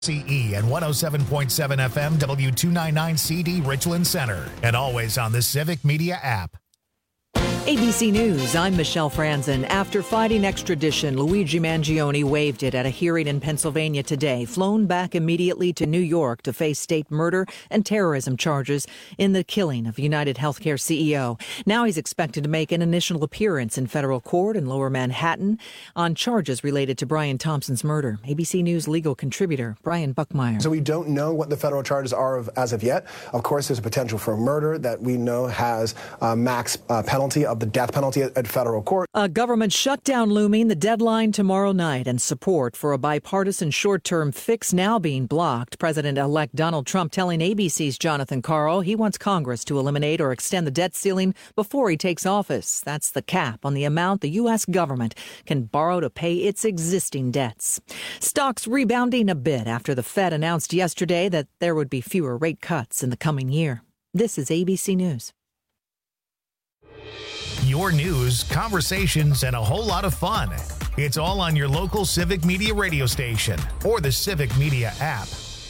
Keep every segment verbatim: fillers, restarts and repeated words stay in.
C E and one oh seven point seven F M W two ninety-nine C D Richland Center, and always on the Civic Media app. A B C News, I'm Michelle Franzen. After fighting extradition, Luigi Mangione waived it at a hearing in Pennsylvania today, flown back immediately to New York to face state murder and terrorism charges in the killing of United Healthcare C E O. Now he's expected to make an initial appearance in federal court in Lower Manhattan on charges related to Brian Thompson's murder. A B C News legal contributor Brian Buckmeyer. So we don't know what the federal charges are of, as of yet. Of course, there's a potential for murder that we know has a max uh, penalty of the death penalty at, at federal court. A government shutdown looming, the deadline tomorrow night, and support for a bipartisan short-term fix now being blocked. President-elect Donald Trump telling A B C's Jonathan Karl he wants Congress to eliminate or extend the debt ceiling before he takes office. That's the cap on the amount the U S government can borrow to pay its existing debts. Stocks rebounding a bit after the Fed announced yesterday that there would be fewer rate cuts in the coming year. This is A B C News. Your news, conversations, and a whole lot of fun. It's all on your local Civic Media radio station or the Civic Media app.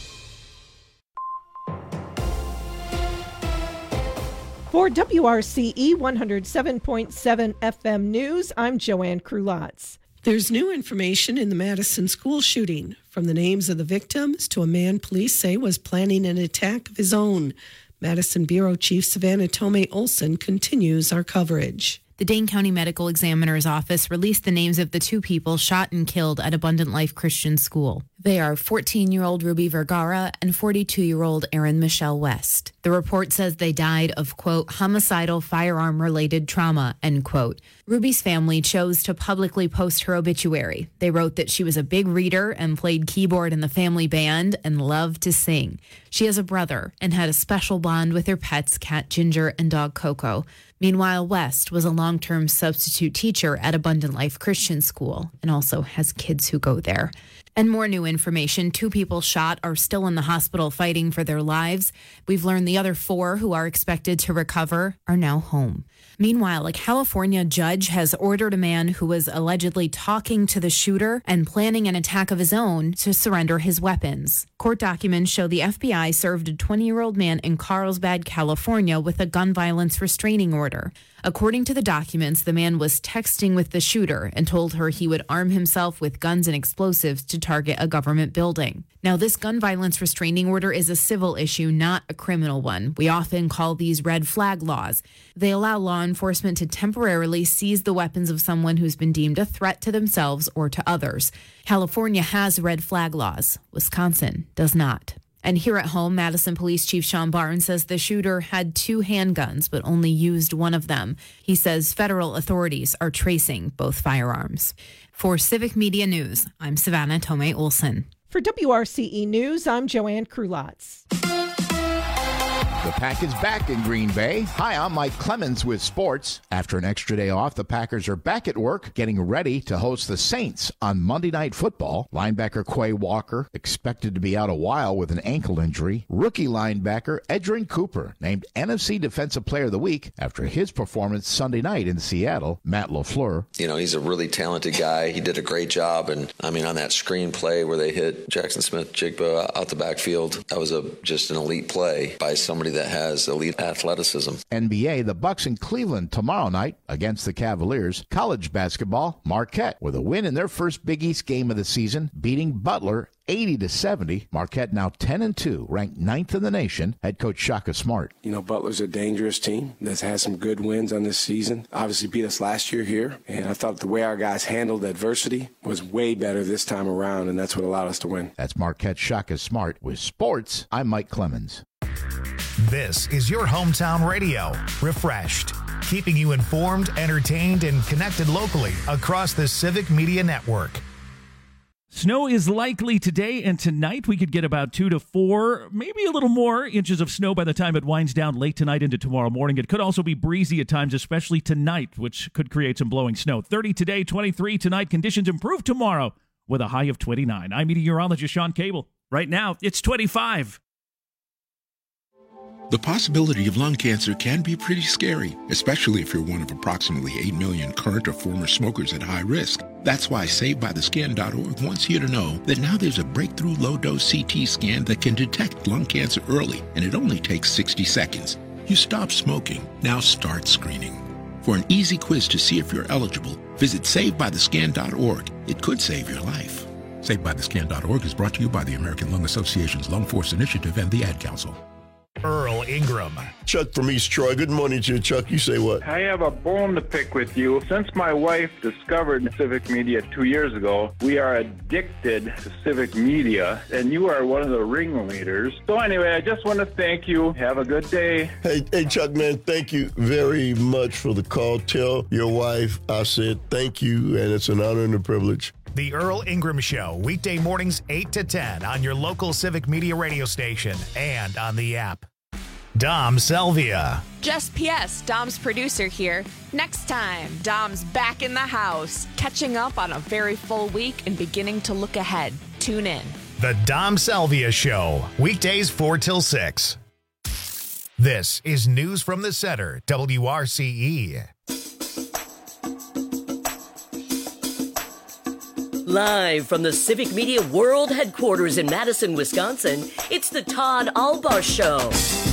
For W R C E one oh seven point seven F M News, I'm Joanne Krulotz. There's new information in the Madison school shooting, from the names of the victims to a man police say was planning an attack of his own. Madison Bureau Chief Savannah Tomei Olson continues our coverage. The Dane County Medical Examiner's Office released the names of the two people shot and killed at Abundant Life Christian School. They are fourteen-year-old Ruby Vergara and forty-two-year-old Erin Michelle West. The report says they died of, quote, homicidal firearm-related trauma, end quote. Ruby's family chose to publicly post her obituary. They wrote that she was a big reader and played keyboard in the family band and loved to sing. She has a brother and had a special bond with her pets, cat Ginger and dog Coco. Meanwhile, West was a long-term substitute teacher at Abundant Life Christian School and also has kids who go there. And more new information. Two people shot are still in the hospital fighting for their lives. We've learned the other four who are expected to recover are now home. Meanwhile, a California judge has ordered a man who was allegedly talking to the shooter and planning an attack of his own to surrender his weapons. Court documents show the F B I served a twenty-year-old man in Carlsbad, California, with a gun violence restraining order. According to the documents, the man was texting with the shooter and told her he would arm himself with guns and explosives to target a government building. Now, this gun violence restraining order is a civil issue, not a criminal one. We often call these red flag laws. They allow law enforcement to temporarily seize the weapons of someone who's been deemed a threat to themselves or to others. California has red flag laws. Wisconsin does not. And here at home, Madison Police Chief Sean Barnes says the shooter had two handguns, but only used one of them. He says federal authorities are tracing both firearms. For Civic Media News, I'm Savannah Tomei Olson. For W R C E News, I'm Joanne Krulotz. The Pack is back in Green Bay. Hi, I'm Mike Clemens with sports. After an extra day off, the Packers are back at work, getting ready to host the Saints on Monday Night Football. Linebacker Quay Walker expected to be out a while with an ankle injury. Rookie linebacker Edgerrin Cooper named N F C Defensive Player of the Week after his performance Sunday night in Seattle. Matt LaFleur. You know, he's a really talented guy. He did a great job. And, I mean, on that screen play where they hit Jackson Smith-Jigba out the backfield, that was a just an elite play by somebody that has elite athleticism. N B A, the Bucks in Cleveland tomorrow night against the Cavaliers. College basketball, Marquette with a win in their first Big East game of the season, beating Butler eighty to seventy. Marquette now ten and two, ranked ninth in the nation. Head coach Shaka Smart. You know, Butler's a dangerous team that's had some good wins on this season. Obviously beat us last year here, and I thought the way our guys handled adversity was way better this time around, and that's what allowed us to win. That's Marquette Shaka Smart. With sports, I'm Mike Clemens. This is your hometown radio, Refreshed, keeping you informed, entertained, and connected locally across the Civic Media Network. Snow is likely today and tonight. We could get about two to four, maybe a little more inches of snow by the time it winds down late tonight into tomorrow morning. It could also be breezy at times, especially tonight, which could create some blowing snow. thirty today, twenty-three tonight. Conditions improve tomorrow with a high of twenty-nine. I'm meteorologist Sean Cable. Right now, it's twenty-five. The possibility of lung cancer can be pretty scary, especially if you're one of approximately eight million current or former smokers at high risk. That's why Saved By The Scan dot org wants you to know that now there's a breakthrough low-dose C T scan that can detect lung cancer early, and it only takes sixty seconds. You stop smoking, now start screening. For an easy quiz to see if you're eligible, visit Saved By The Scan dot org. It could save your life. Saved By The Scan dot org is brought to you by the American Lung Association's Lung Force Initiative and the Ad Council. Earl Ingram. Chuck from East Troy. Good morning to you, Chuck. You say what? I have a bone to pick with you. Since my wife discovered civic media two years ago, we are addicted to civic media, and you are one of the ringleaders. So anyway, I just want to thank you. Have a good day. Hey, hey, Chuck, man, thank you very much for the call. Tell your wife I said thank you, and it's an honor and a privilege. The Earl Ingram Show, weekday mornings eight to ten on your local civic media radio station and on the app. Dom Selvia. Just P S, Dom's producer here. Next time, Dom's back in the house, catching up on a very full week and beginning to look ahead. Tune in. The Dom Selvia Show, weekdays four till six. This is News from the Center, W R C E. Live from the Civic Media World Headquarters in Madison, Wisconsin, it's the Todd Albaugh Show.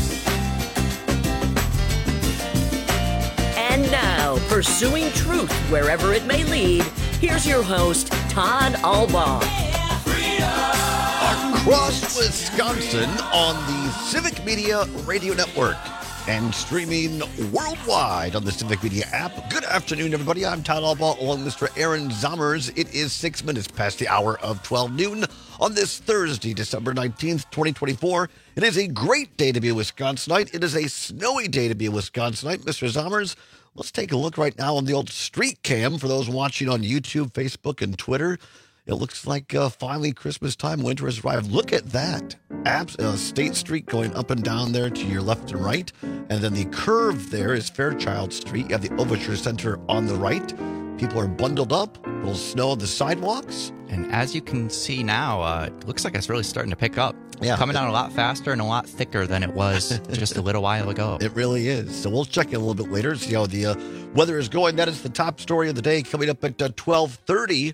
And now, pursuing truth wherever it may lead, here's your host, Todd Albaugh. Across Wisconsin on the Civic Media Radio Network and streaming worldwide on the Civic Media app. Good afternoon, everybody. I'm Todd Albaugh along with Mister Aaron Zommers. It is six minutes past the hour of twelve noon on this Thursday, December nineteenth, twenty twenty-four. It is a great day to be a Wisconsinite. It is a snowy day to be a Wisconsinite. Mister Zommers, let's take a look right now on the old street cam for those watching on YouTube, Facebook, and Twitter. It looks like uh, finally Christmas time, winter has arrived. Look at that. Abs- uh, State Street going up and down there to your left and right. And then the curve there is Fairchild Street. You have the Overture Center on the right. People are bundled up. A little snow on the sidewalks. And as you can see now, uh, it looks like it's really starting to pick up. Yeah. Coming out a lot faster and a lot thicker than it was just a little while ago. It really is. So we'll check in a little bit later, see how the uh, weather is going. That is the top story of the day coming up at uh, twelve thirty.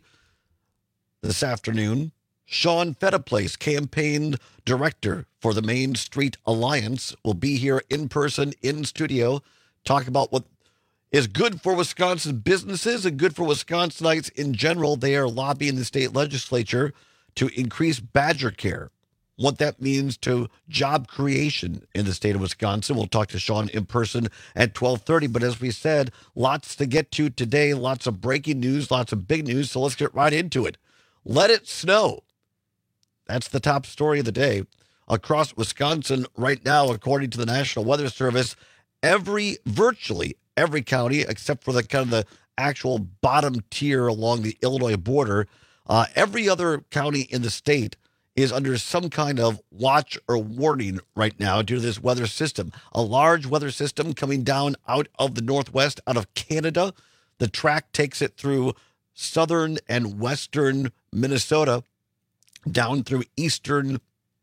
This afternoon. Sean Fettaplace, campaign director for the Main Street Alliance, will be here in person, in studio, talk about what is good for Wisconsin businesses and good for Wisconsinites in general. They are lobbying the state legislature to increase badger care. What that means to job creation in the state of Wisconsin. We'll talk to Sean in person at twelve thirty. But as we said, lots to get to today, lots of breaking news, lots of big news. So let's get right into it. Let it snow. That's the top story of the day. Across Wisconsin right now, according to the National Weather Service, every, virtually every county, except for the kind of the actual bottom tier along the Illinois border, uh, every other county in the state is under some kind of watch or warning right now due to this weather system. A large weather system coming down out of the northwest, out of Canada. The track takes it through southern and western Minnesota, down through eastern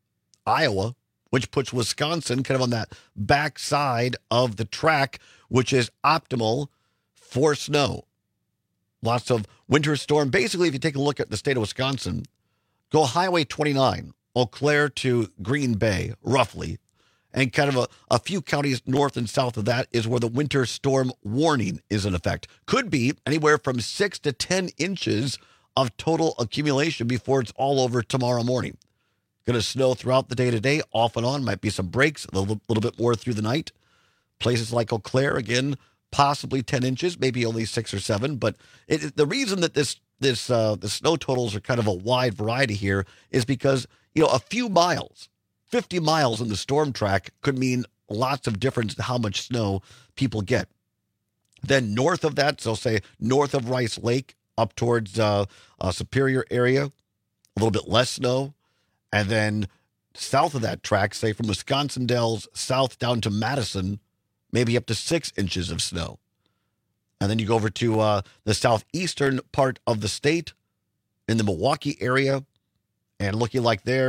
Iowa, which puts Wisconsin kind of on that backside of the track, which is optimal for snow. Lots of winter storm. Basically, if you take a look at the state of Wisconsin, go Highway twenty-nine, Eau Claire to Green Bay, roughly, and kind of a, a few counties north and south of that is where the winter storm warning is in effect. Could be anywhere from six to ten inches of total accumulation before it's all over tomorrow morning. Going to snow throughout the day today, off and on. Might be some breaks, a little, little bit more through the night. Places like Eau Claire, again, possibly ten inches, maybe only six or seven. But it, the reason that this this uh, the snow totals are kind of a wide variety here is because, you know, a few miles, fifty miles in the storm track could mean lots of difference in how much snow people get. Then north of that, so say north of Rice Lake, up towards uh, uh, Superior area, a little bit less snow. And then south of that track, say from Wisconsin Dells south down to Madison, maybe up to six inches of snow. And then you go over to uh, the southeastern part of the state in the Milwaukee area, and looking like there,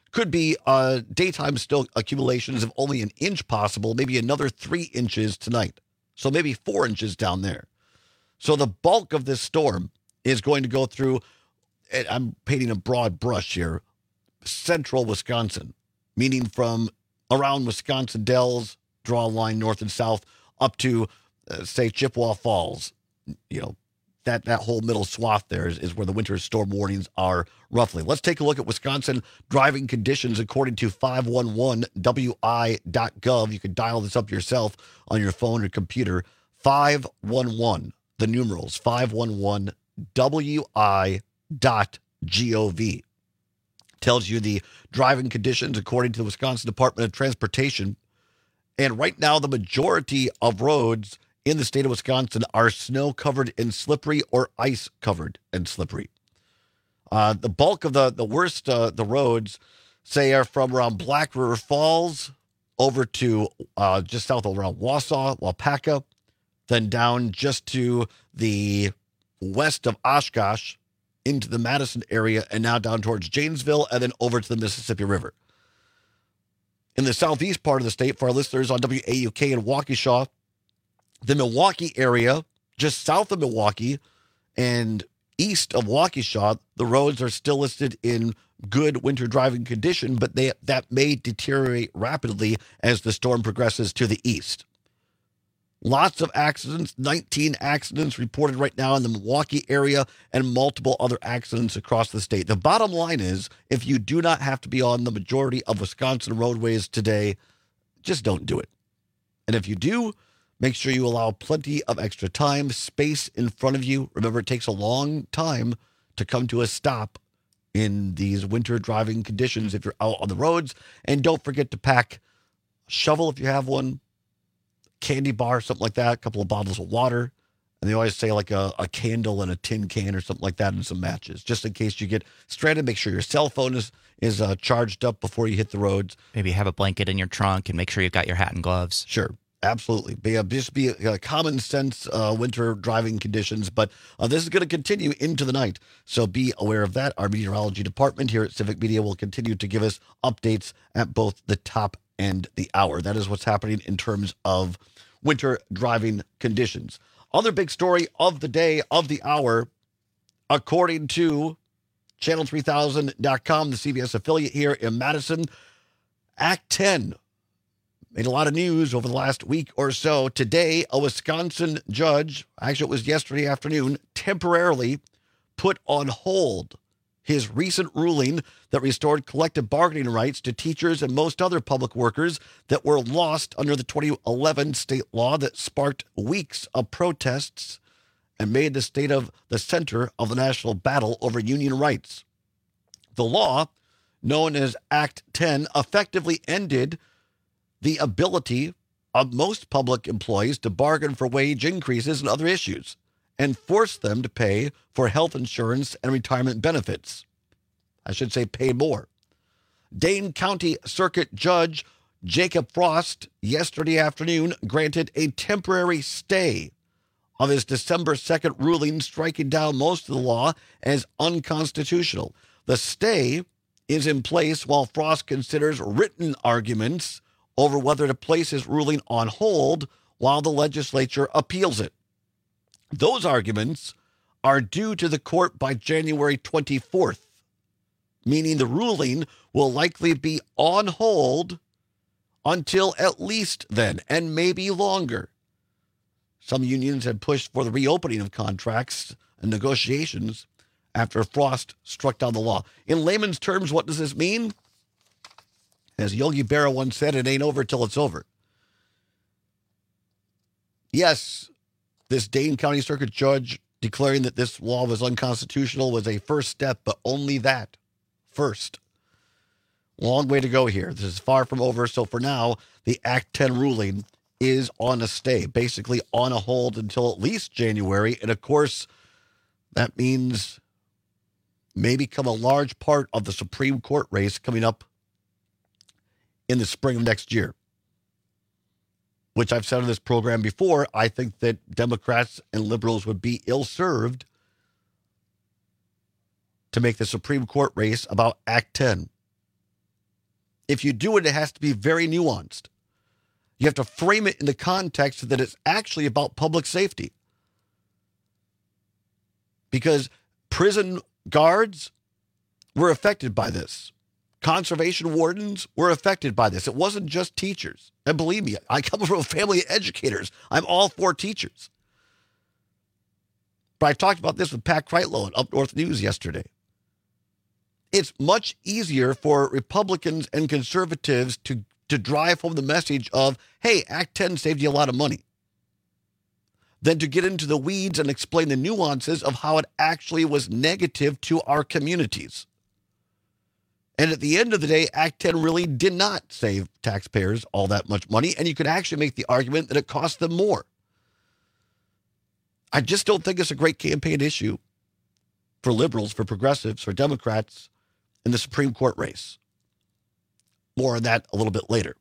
Could be uh, daytime still accumulations of only an inch possible, maybe another three inches tonight. So maybe four inches down there. So the bulk of this storm is going to go through, and I'm painting a broad brush here, central Wisconsin, meaning from around Wisconsin Dells, draw a line north and south, up to, uh, say, Chippewa Falls. You know, that, that whole middle swath there is, is where the winter storm warnings are roughly. Let's take a look at Wisconsin driving conditions according to five one one W I dot gov. You can dial this up yourself on your phone or computer. five one one, the numerals, five one one W I dot gov. Tells you the driving conditions according to the Wisconsin Department of Transportation. And right now, the majority of roads in the state of Wisconsin are snow-covered and slippery or ice-covered and slippery. Uh, the bulk of the, the worst, uh, the roads, say, are from around Black River Falls over to uh, just south of around Wausau, Waupaca, then down just to the west of Oshkosh into the Madison area, and now down towards Janesville, and then over to the Mississippi River. In the southeast part of the state, for our listeners on W A U K in Waukesha, the Milwaukee area, just south of Milwaukee and east of Waukesha, the roads are still listed in good winter driving condition, but they that may deteriorate rapidly as the storm progresses to the east. Lots of accidents, nineteen accidents reported right now in the Milwaukee area and multiple other accidents across the state. The bottom line is, if you do not have to be on the majority of Wisconsin roadways today, just don't do it. And if you do, make sure you allow plenty of extra time, space in front of you. Remember, it takes a long time to come to a stop in these winter driving conditions if you're out on the roads. And don't forget to pack a shovel if you have one, candy bar, something like that, a couple of bottles of water. And they always say like a, a candle and a tin can or something like that and some matches, just in case you get stranded. Make sure your cell phone is, is uh, charged up before you hit the roads. Maybe have a blanket in your trunk and make sure you've got your hat and gloves. Sure. Absolutely. Be a, just be a, a common sense uh, winter driving conditions. But uh, this is going to continue into the night. So be aware of that. Our meteorology department here at Civic Media will continue to give us updates at both the top and the hour. That is what's happening in terms of winter driving conditions. Other big story of the day, of the hour, according to channel three thousand dot com, the C B S affiliate here in Madison, Act ten made a lot of news over the last week or so. Today, a Wisconsin judge, actually it was yesterday afternoon, temporarily put on hold his recent ruling that restored collective bargaining rights to teachers and most other public workers that were lost under the twenty eleven state law that sparked weeks of protests and made the state of the center of the national battle over union rights. The law, known as Act ten, effectively ended the ability of most public employees to bargain for wage increases and other issues, and force them to pay for health insurance and retirement benefits. I should say pay more. Dane County Circuit Judge Jacob Frost yesterday afternoon granted a temporary stay of his December second ruling, striking down most of the law as unconstitutional. The stay is in place while Frost considers written arguments over whether to place his ruling on hold while the legislature appeals it. Those arguments are due to the court by January twenty-fourth, meaning the ruling will likely be on hold until at least then, and maybe longer. Some unions had pushed for the reopening of contracts and negotiations after Frost struck down the law. In layman's terms, what does this mean? As Yogi Berra once said, it ain't over till it's over. Yes, this Dane County Circuit Judge declaring that this law was unconstitutional was a first step, but only that. First. Long way to go here. This is far from over. So for now, the Act ten ruling is on a stay, basically on a hold until at least January. And of course, that means may become a large part of the Supreme Court race coming up in the spring of next year, which I've said on this program before. I think that Democrats and liberals would be ill-served to make the Supreme Court race about Act ten. if you do it, it has to be very nuanced. You have to frame it in the context that it's actually about public safety. Because prison guards were affected by this. Conservation wardens were affected by this. It wasn't just teachers. And believe me, I come from a family of educators. I'm all for teachers. But I talked about this with Pat Kreitlow on Up North News yesterday. It's much easier for Republicans and conservatives to, to drive home the message of, hey, Act ten saved you a lot of money, than to get into the weeds and explain the nuances of how it actually was negative to our communities. And at the end of the day, Act ten really did not save taxpayers all that much money, and you could actually make the argument that it cost them more. I just don't think it's a great campaign issue for liberals, for progressives, for Democrats in the Supreme Court race. More on that a little bit later.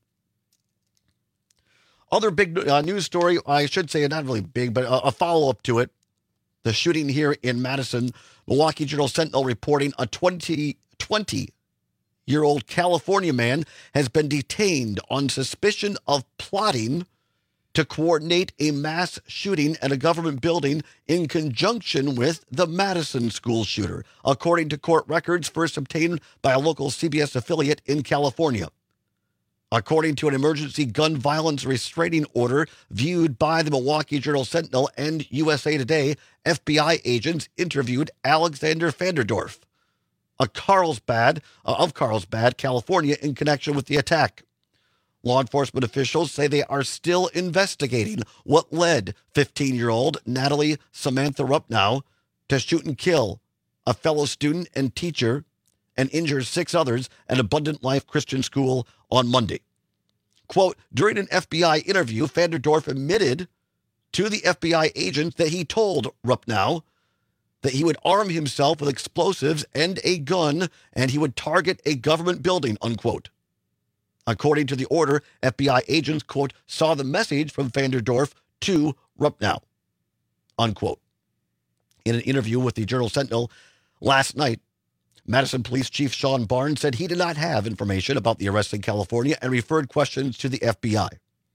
Other big uh, news story, I should say not really big, but a, a follow-up to it. The shooting here in Madison. Milwaukee Journal-Sentinel reporting a twenty, twenty-year-old California man has been detained on suspicion of plotting to coordinate a mass shooting at a government building in conjunction with the Madison school shooter, according to court records first obtained by a local C B S affiliate in California. According to an emergency gun violence restraining order viewed by the Milwaukee Journal-Sentinel and U S A Today, F B I agents interviewed Alexander Vanderdorf, a Carlsbad, uh, of Carlsbad, California, in connection with the attack. Law enforcement officials say they are still investigating what led fifteen-year-old Natalie Samantha Rupnow to shoot and kill a fellow student and teacher and injure six others at Abundant Life Christian School on Monday. Quote, during an F B I interview, Vanderdorf admitted to the F B I agent that he told Rupnow that he would arm himself with explosives and a gun and he would target a government building, unquote. According to the order, F B I agents, quote, saw the message from Vanderdorf to Rupnow, unquote. In an interview with the Journal-Sentinel last night, Madison Police Chief Sean Barnes said he did not have information about the arrest in California and referred questions to the F B I.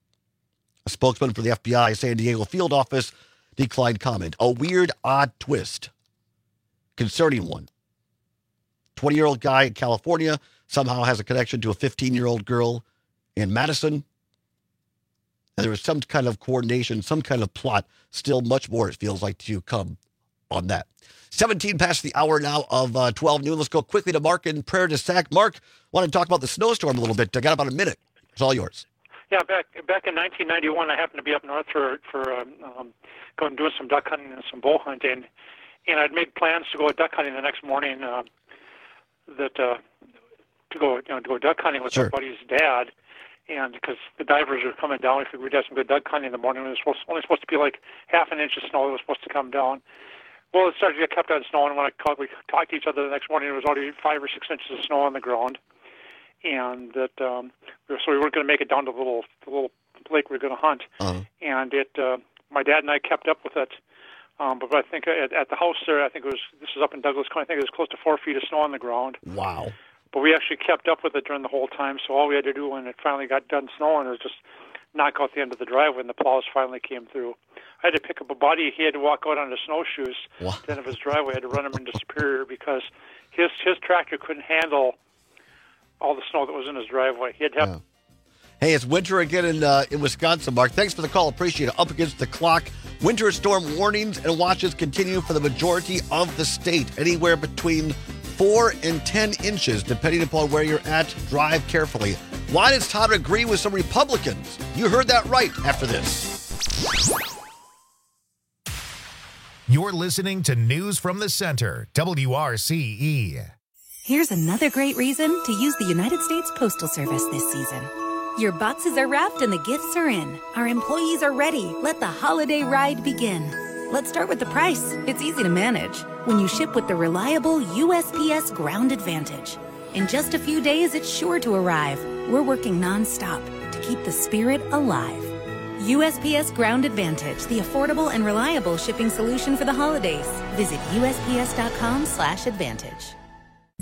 A spokesman for the F B I San Diego field office declined comment. A weird, odd twist. Concerning one. twenty-year-old guy in California somehow has a connection to a fifteen-year-old girl in Madison. And there was some kind of coordination, some kind of plot. Still much more, it feels like, to come on that. seventeen past the hour now of uh, twelve noon. Let's go quickly to Mark in Prairie du Sac. Mark, want to talk about the snowstorm a little bit. I got about a minute. It's all yours. Yeah, back back in nineteen ninety-one, I happened to be up north for for um, um, going doing some duck hunting and some bow hunting, and I'd made plans to go duck hunting the next morning. Uh, that uh, to go you know to go duck hunting with Sure. our buddy's dad, and because the divers were coming down, we figured we'd have some good duck hunting in the morning. It was supposed, only supposed to be like half an inch of snow that was supposed to come down. Well, it started to get kept on snow, and when I called, we talked to each other the next morning, it was already five or six inches of snow on the ground, and that um, so we weren't going to make it down to the little the little lake we were going to hunt. Uh-huh. And it, uh, my dad and I kept up with it, um, but I think at, at the house there, I think it was this was up in Douglas County. I think it was close to four feet of snow on the ground. Wow. But we actually kept up with it during the whole time. So all we had to do when it finally got done snowing was just knock out the end of the driveway, and the plows finally came through. I had to pick up a buddy. He had to walk out on his snowshoes Wow. at the end of his driveway. I had to run him into Superior because his his tractor couldn't handle all the snow that was in his driveway. He had to have. Yeah. Hey, it's winter again in uh, in Wisconsin, Mark. Thanks for the call. Appreciate it. Up against the clock. Winter storm warnings and watches continue for the majority of the state. Anywhere between four and ten inches, depending upon where you're at. Drive carefully. Why does Todd agree with some Republicans? You heard that right after this. You're listening to News from the Center, W R C E. Here's another great reason to use the United States Postal Service this season. Your boxes are wrapped and the gifts are in. Our employees are ready. Let the holiday ride begin. Let's start with the price. It's easy to manage when you ship with the reliable U S P S Ground Advantage. In just a few days, it's sure to arrive. We're working nonstop to keep the spirit alive. U S P S Ground Advantage, the affordable and reliable shipping solution for the holidays. Visit U S P S dot com slash advantage.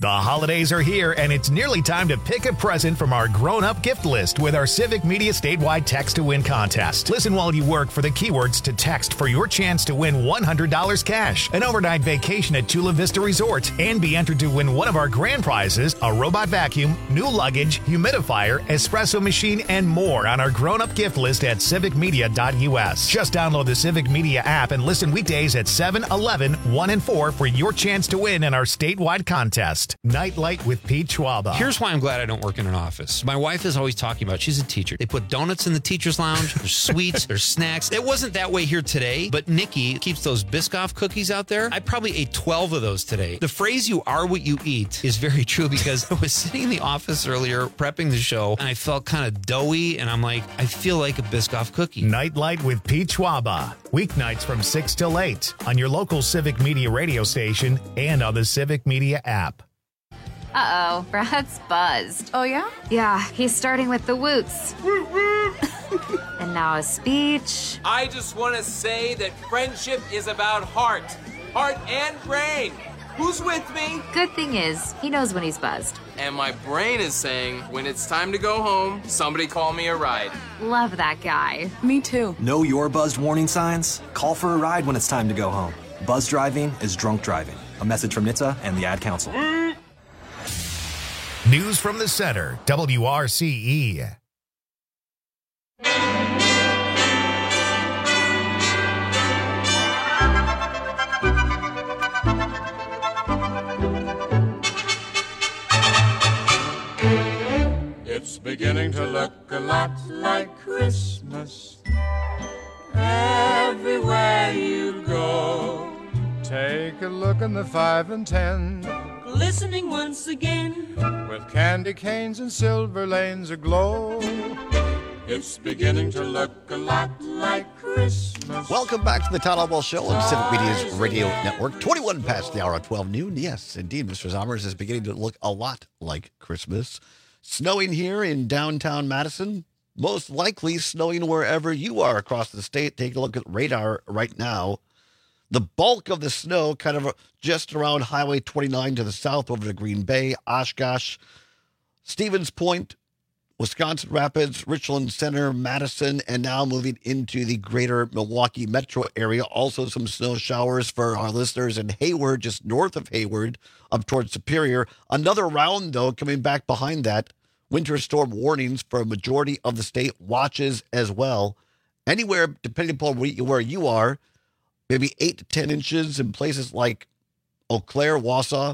The holidays are here, and it's nearly time to pick a present from our grown-up gift list with our Civic Media statewide Text to Win contest. Listen while you work for the keywords to text for your chance to win one hundred dollars cash, an overnight vacation at Chula Vista Resort, and be entered to win one of our grand prizes, a robot vacuum, new luggage, humidifier, espresso machine, and more on our grown-up gift list at civic media dot u s. Just download the Civic Media app and listen weekdays at seven, eleven, one, and four for your chance to win in our statewide contest. Nightlight with Pete Schwaba. Here's why I'm glad I don't work in an office. My wife is always talking about, she's a teacher. They put donuts in the teacher's lounge. There's sweets. There's snacks. It wasn't that way here today, but Nikki keeps those Biscoff cookies out there. I probably ate twelve of those today. The phrase "you are what you eat" is very true because I was sitting in the office earlier prepping the show and I felt kind of doughy and I'm like, I feel like a Biscoff cookie. Nightlight with Pete Schwaba. Weeknights from six till eight on your local Civic Media radio station and on the Civic Media app. Uh-oh, Brad's buzzed. Oh, yeah? Yeah, he's starting with the woots. And now a speech. I just want to say that friendship is about heart. Heart and brain. Who's with me? Good thing is, he knows when he's buzzed. And my brain is saying, when it's time to go home, somebody call me a ride. Love that guy. Me too. Know your buzzed warning signs? Call for a ride when it's time to go home. Buzz driving is drunk driving. A message from N H T S A and the Ad Council. News from the center, W R C E. It's beginning to look a lot like Christmas everywhere you go. Take a look in the five and ten, glistening once again, with candy canes and silver lanes aglow. It's beginning to look a lot like Christmas. Welcome back to the Todd Oswalt Show on Civic Media's radio network. twenty-one past the hour of twelve noon. Yes, indeed, Mister Zommers is beginning to look a lot like Christmas. Snowing here in downtown Madison. Most likely snowing wherever you are across the state. Take a look at radar right now. The bulk of the snow kind of just around Highway twenty-nine to the south over to Green Bay, Oshkosh, Stevens Point, Wisconsin Rapids, Richland Center, Madison, and now moving into the greater Milwaukee metro area. Also some snow showers for our listeners in Hayward, just north of Hayward, up towards Superior. Another round, though, coming back behind that. Winter storm warnings for a majority of the state, watches as well. Anywhere, depending upon where you are, maybe eight to ten inches in places like Eau Claire, Wausau,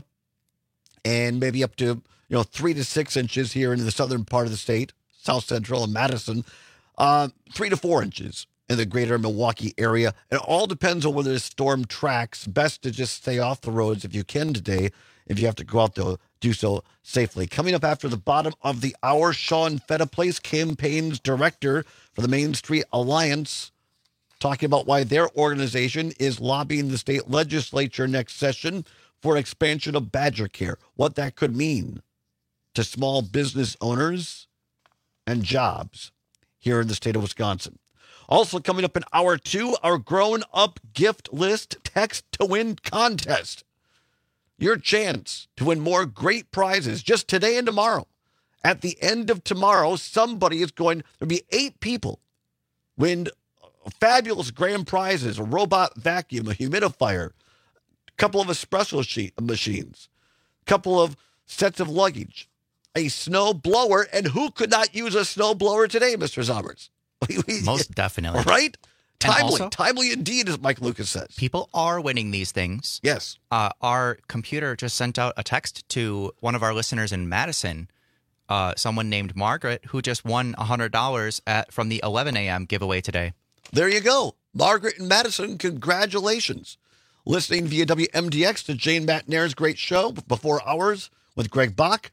and maybe up to, you know, three to six inches here in the southern part of the state, South Central and Madison, uh, three to four inches in the greater Milwaukee area. It all depends on whether the storm tracks. Best to just stay off the roads if you can today. If you have to go out, though, do so safely. Coming up after the bottom of the hour, Sean Fettaplace, campaigns director for the Main Street Alliance, talking about why their organization is lobbying the state legislature next session for expansion of Badger Care, what that could mean to small business owners and jobs here in the state of Wisconsin. Also coming up in hour two, our grown-up gift list text to win contest. Your chance to win more great prizes just today and tomorrow. At the end of tomorrow, somebody is going, there'll be eight people win fabulous grand prizes, a robot vacuum, a humidifier, a couple of espresso sheet machines, a couple of sets of luggage, a snow blower, and who could not use a snow blower today, Mister Zommers? Most definitely. Right? Timely. Also, Timely indeed, as Mike Lucas says. People are winning these things. Yes. Uh, our computer just sent out a text to one of our listeners in Madison, uh, someone named Margaret, who just won one hundred dollars at, from the eleven a.m. giveaway today. There you go. Margaret and Madison, congratulations. Listening via W M D X to Jane McNair's great show, Before Hours, with Greg Bach.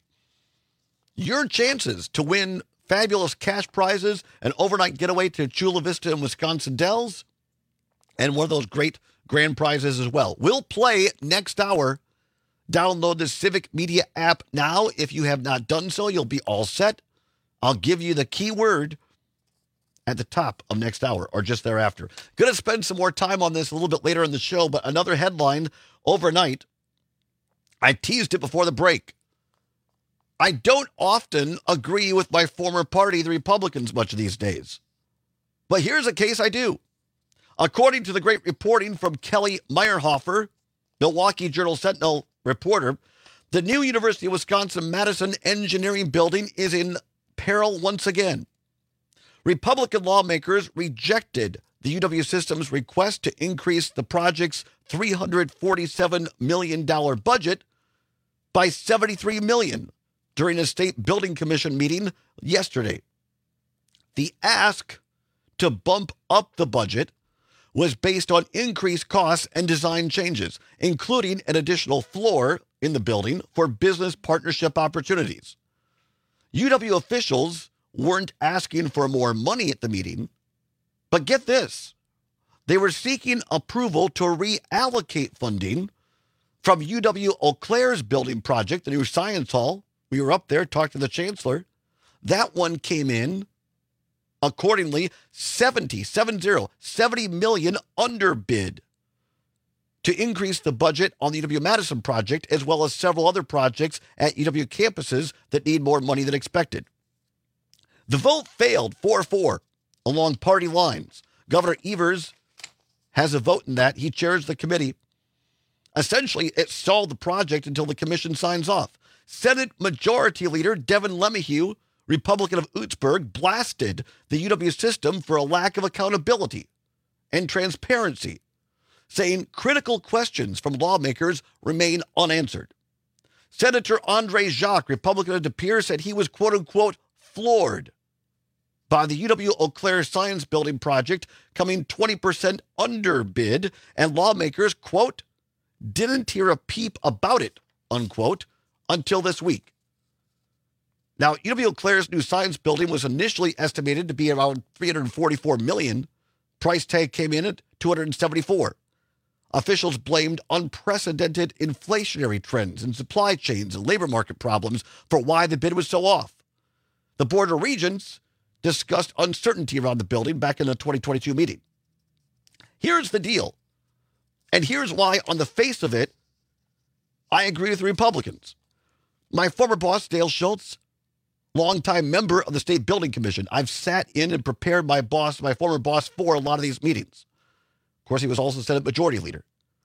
Your chances to win fabulous cash prizes, an overnight getaway to Chula Vista and Wisconsin Dells, and one of those great grand prizes as well. We'll play next hour. Download the Civic Media app now. If you have not done so, you'll be all set. I'll give you the keyword at the top of next hour or just thereafter. Going to spend some more time on this a little bit later in the show, but another headline overnight. I teased it before the break. I don't often agree with my former party, the Republicans, much these days. But here's a case I do. According to the great reporting from Kelly Meyerhofer, Milwaukee Journal-Sentinel reporter, the new University of Wisconsin-Madison engineering building is in peril once again. Republican lawmakers rejected the U W system's request to increase the project's three hundred forty-seven million dollars budget by seventy-three million dollars during a state building commission meeting yesterday. The ask to bump up the budget was based on increased costs and design changes, including an additional floor in the building for business partnership opportunities. U W officials weren't asking for more money at the meeting, but get this, they were seeking approval to reallocate funding from U W Eau Claire's building project, the new science hall. We were up there, talked to the chancellor. That one came in, accordingly, seventy, seven zero, seventy million underbid to increase the budget on the U W-Madison project, as well as several other projects at U W campuses that need more money than expected. The vote failed four four along party lines. Governor Evers has a vote in that. He chairs the committee. Essentially, it stalled the project until the commission signs off. Senate Majority Leader Devin LeMahieu, Republican of Oostburg, blasted the U W system for a lack of accountability and transparency, saying critical questions from lawmakers remain unanswered. Senator Andre Jacques, Republican of De Pere, said he was, quote-unquote, floored by the U W Eau Claire Science Building project coming twenty percent underbid, and lawmakers, quote, didn't hear a peep about it, unquote, until this week. Now, U W Eau Claire's new science building was initially estimated to be around three hundred forty-four million dollars. Price tag came in at two hundred seventy-four. Officials blamed unprecedented inflationary trends and supply chains and labor market problems for why the bid was so off. The Board of Regents discussed uncertainty around the building back in the twenty twenty-two meeting. Here's the deal, and here's why, on the face of it, I agree with the Republicans. My former boss, Dale Schultz, longtime member of the State Building Commission. I've sat in and prepared my boss, my former boss, for a lot of these meetings. Of course, he was also Senate Majority Leader.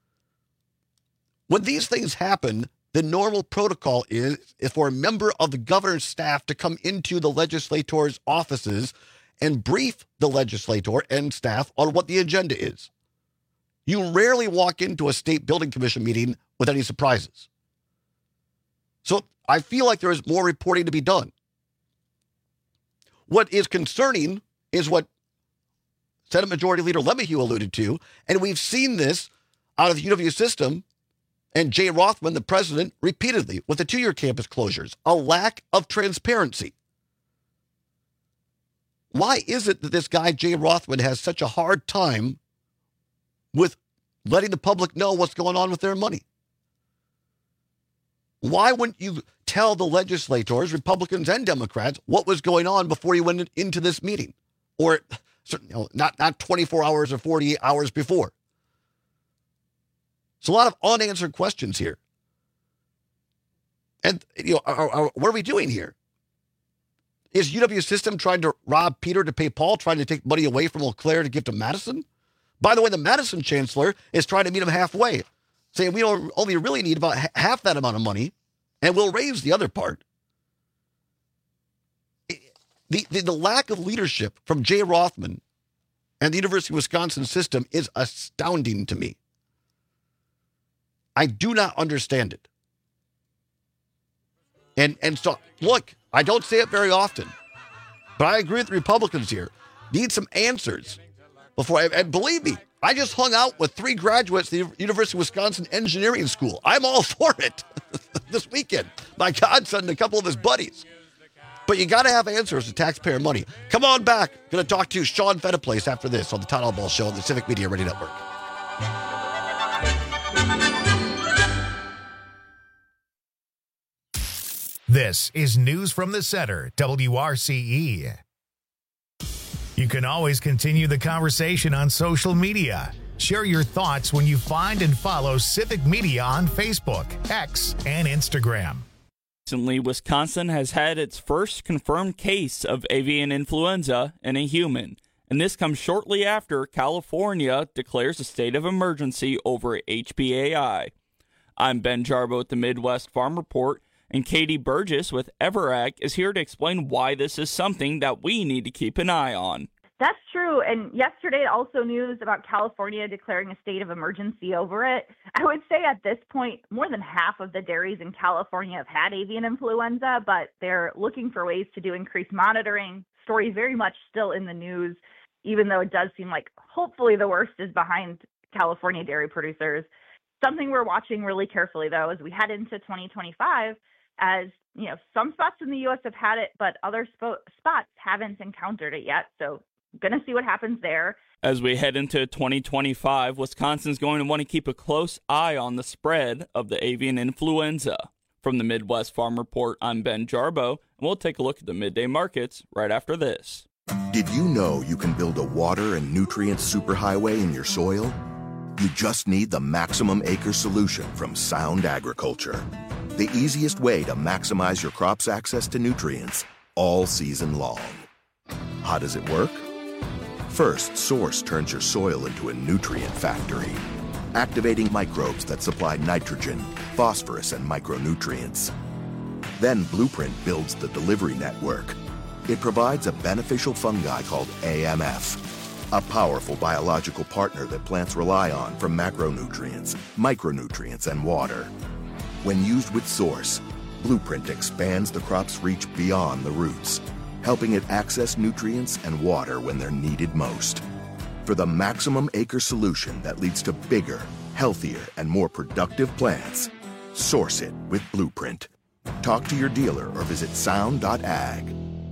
When these things happen, the normal protocol is, is for a member of the governor's staff to come into the legislator's offices and brief the legislator and staff on what the agenda is. You rarely walk into a State Building Commission meeting with any surprises. So I feel like there is more reporting to be done. What is concerning is what Senate Majority Leader LeMahieu alluded to, and we've seen this out of the U W system and Jay Rothman, the president, repeatedly with the two-year campus closures, a lack of transparency. Why is it that this guy, Jay Rothman, has such a hard time with letting the public know what's going on with their money? Why wouldn't you tell the legislators, Republicans and Democrats, what was going on before you went into this meeting? Or you know, not, not twenty-four hours or forty-eight hours before. It's a lot of unanswered questions here. And you know, are, are, what are we doing here? Is U W system trying to rob Peter to pay Paul, trying to take money away from Eau Claire to give to Madison? By the way, the Madison chancellor is trying to meet him halfway, saying we don't only really need about half that amount of money, and we'll raise the other part. The, the, the lack of leadership from Jay Rothman and the University of Wisconsin system is astounding to me. I do not understand it. And, and so, look, I don't say it very often, but I agree with the Republicans here. Need some answers before I, and believe me, I just hung out with three graduates of the University of Wisconsin Engineering School. I'm all for it this weekend. My godson and a couple of his buddies. But you got to have answers to taxpayer money. Come on back. Going to talk to Sean Fettiplace after this on the Todd Albaugh Show on the Civic Media Radio Network. This is News from the Center, W R C E. You can always continue the conversation on social media. Share your thoughts when you find and follow Civic Media on Facebook, X, and Instagram. Recently, Wisconsin has had its first confirmed case of avian influenza in a human, and this comes shortly after California declares a state of emergency over H P A I. I'm Ben Jarbo with the Midwest Farm Report, and Katie Burgess with Everag is here to explain why this is something that we need to keep an eye on. That's true. And yesterday, also news about California declaring a state of emergency over it. I would say at this point, more than half of the dairies in California have had avian influenza, but they're looking for ways to do increased monitoring. Story very much still in the news, even though it does seem like hopefully the worst is behind California dairy producers. Something we're watching really carefully, though, as we head into twenty twenty-five, as you know, some spots in the U S have had it, but other sp- spots haven't encountered it yet. So going to see what happens there. As we head into twenty twenty-five, Wisconsin's going to want to keep a close eye on the spread of the avian influenza. From the Midwest Farm Report, I'm Ben Jarbo, and we'll take a look at the midday markets right after this. Did you know you can build a water and nutrient superhighway in your soil? You just need the Maximum Acre solution from Sound Agriculture. The easiest way to maximize your crop's access to nutrients all season long. How does it work? First, Source turns your soil into a nutrient factory, activating microbes that supply nitrogen, phosphorus, and micronutrients. Then Blueprint builds the delivery network. It provides a beneficial fungi called A M F, a powerful biological partner that plants rely on for macronutrients, micronutrients, and water. When used with Source, Blueprint expands the crop's reach beyond the roots, helping it access nutrients and water when they're needed most. For the Maximum Acre solution that leads to bigger, healthier, and more productive plants, source it with Blueprint. Talk to your dealer or visit sound dot ag.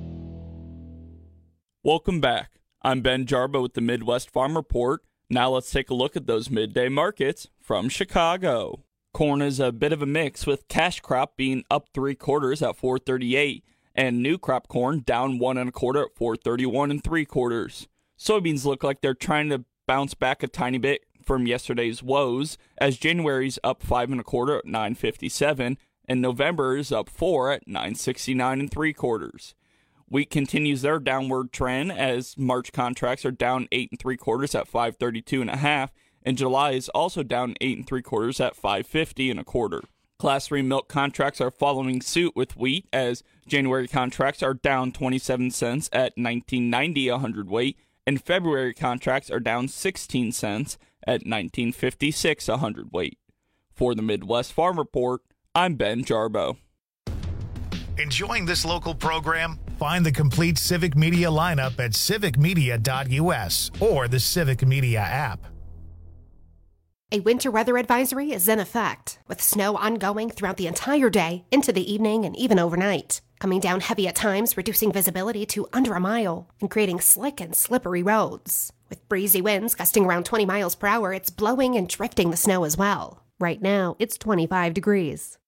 Welcome back. I'm Ben Jarbo with the Midwest Farm Report. Now let's take a look at those midday markets from Chicago. Corn is a bit of a mix, with cash crop being up three quarters at four thirty-eight, and new crop corn down one and a quarter at four thirty-one and three quarters. Soybeans look like they're trying to bounce back a tiny bit from yesterday's woes, as January's up five and a quarter at nine fifty-seven, and November is up four at nine sixty-nine and three quarters. Wheat continues their downward trend as March contracts are down eight and three quarters at five thirty-two and a half, and July is also down eight and three quarters at five fifty and a quarter. Class three milk contracts are following suit with wheat, as January contracts are down twenty-seven cents at nineteen ninety a hundredweight, and February contracts are down sixteen cents at nineteen fifty-six a hundredweight. For the Midwest Farm Report, I'm Ben Jarbo. Enjoying this local program? Find the complete Civic Media lineup at civic media dot u s or the Civic Media app. A winter weather advisory is in effect, with snow ongoing throughout the entire day, into the evening, and even overnight. Coming down heavy at times, reducing visibility to under a mile, and creating slick and slippery roads. With breezy winds gusting around twenty miles per hour, it's blowing and drifting the snow as well. Right now, it's twenty-five degrees.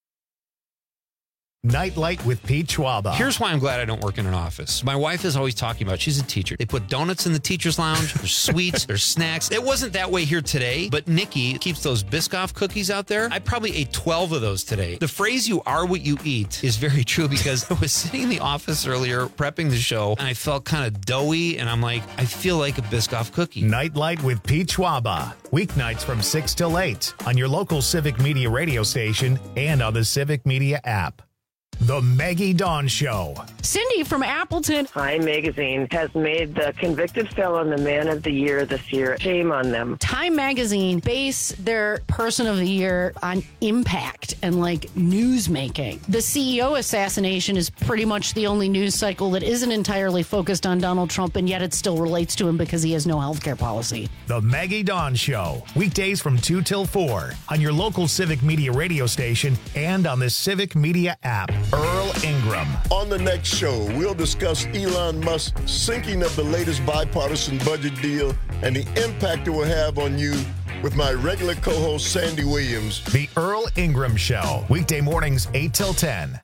Nightlight with Pete Schwaba. Here's why I'm glad I don't work in an office. My wife is always talking about, she's a teacher. They put donuts in the teacher's lounge. There's sweets. There's snacks. It wasn't that way here today, but Nikki keeps those Biscoff cookies out there. I probably ate twelve of those today. The phrase, you are what you eat, is very true, because I was sitting in the office earlier prepping the show, and I felt kind of doughy, and I'm like, I feel like a Biscoff cookie. Nightlight with Pete Schwaba. Weeknights from six till eight on your local Civic Media radio station and on the Civic Media app. The Maggie Dawn Show. Cindy from Appleton. Time Magazine has made the convicted felon the man of the year this year. Shame on them. Time Magazine base their person of the year on impact and like news making. The C E O assassination is pretty much the only news cycle that isn't entirely focused on Donald Trump, and yet it still relates to him because he has no health care policy. The Maggie Dawn Show. Weekdays from two till four on your local Civic Media radio station and on the Civic Media app. Earl Ingram. On the next show, we'll discuss Elon Musk's sinking of the latest bipartisan budget deal and the impact it will have on you with my regular co-host, Sandy Williams. The Earl Ingram Show. Weekday mornings, eight till ten.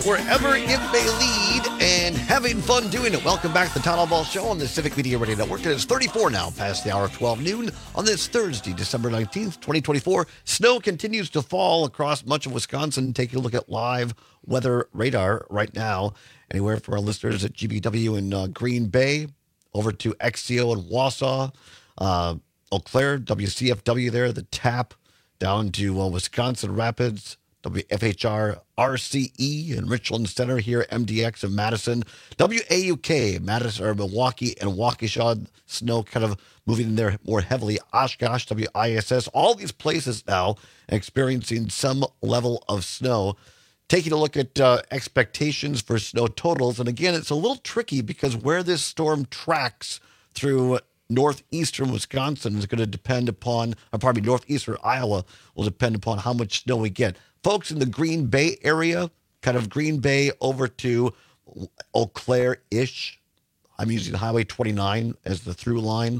wherever it may lead, and having fun doing it. Welcome back to the Town Hall Ball Show on the Civic Media Radio Network. It is thirty-four now, past the hour of twelve noon on this Thursday, December nineteenth, twenty twenty-four. Snow continues to fall across much of Wisconsin. Taking a look at live weather radar right now. Anywhere from our listeners at G B W in uh, Green Bay, over to X C O in Wausau, uh, Eau Claire, W C F W there, the Tap, down to uh, Wisconsin Rapids, W F H R R C E in Richland Center here, M D X in Madison, W A U K, Madison or Milwaukee and Waukesha, snow kind of moving in there more heavily, Oshkosh, W I S S, all these places now experiencing some level of snow. Taking a look at uh, expectations for snow totals. And again, it's a little tricky because where this storm tracks through northeastern Wisconsin is going to depend upon, or pardon me, northeastern Iowa will depend upon how much snow we get. Folks in the Green Bay area, kind of Green Bay over to Eau Claire-ish. I'm using Highway twenty-nine as the through line.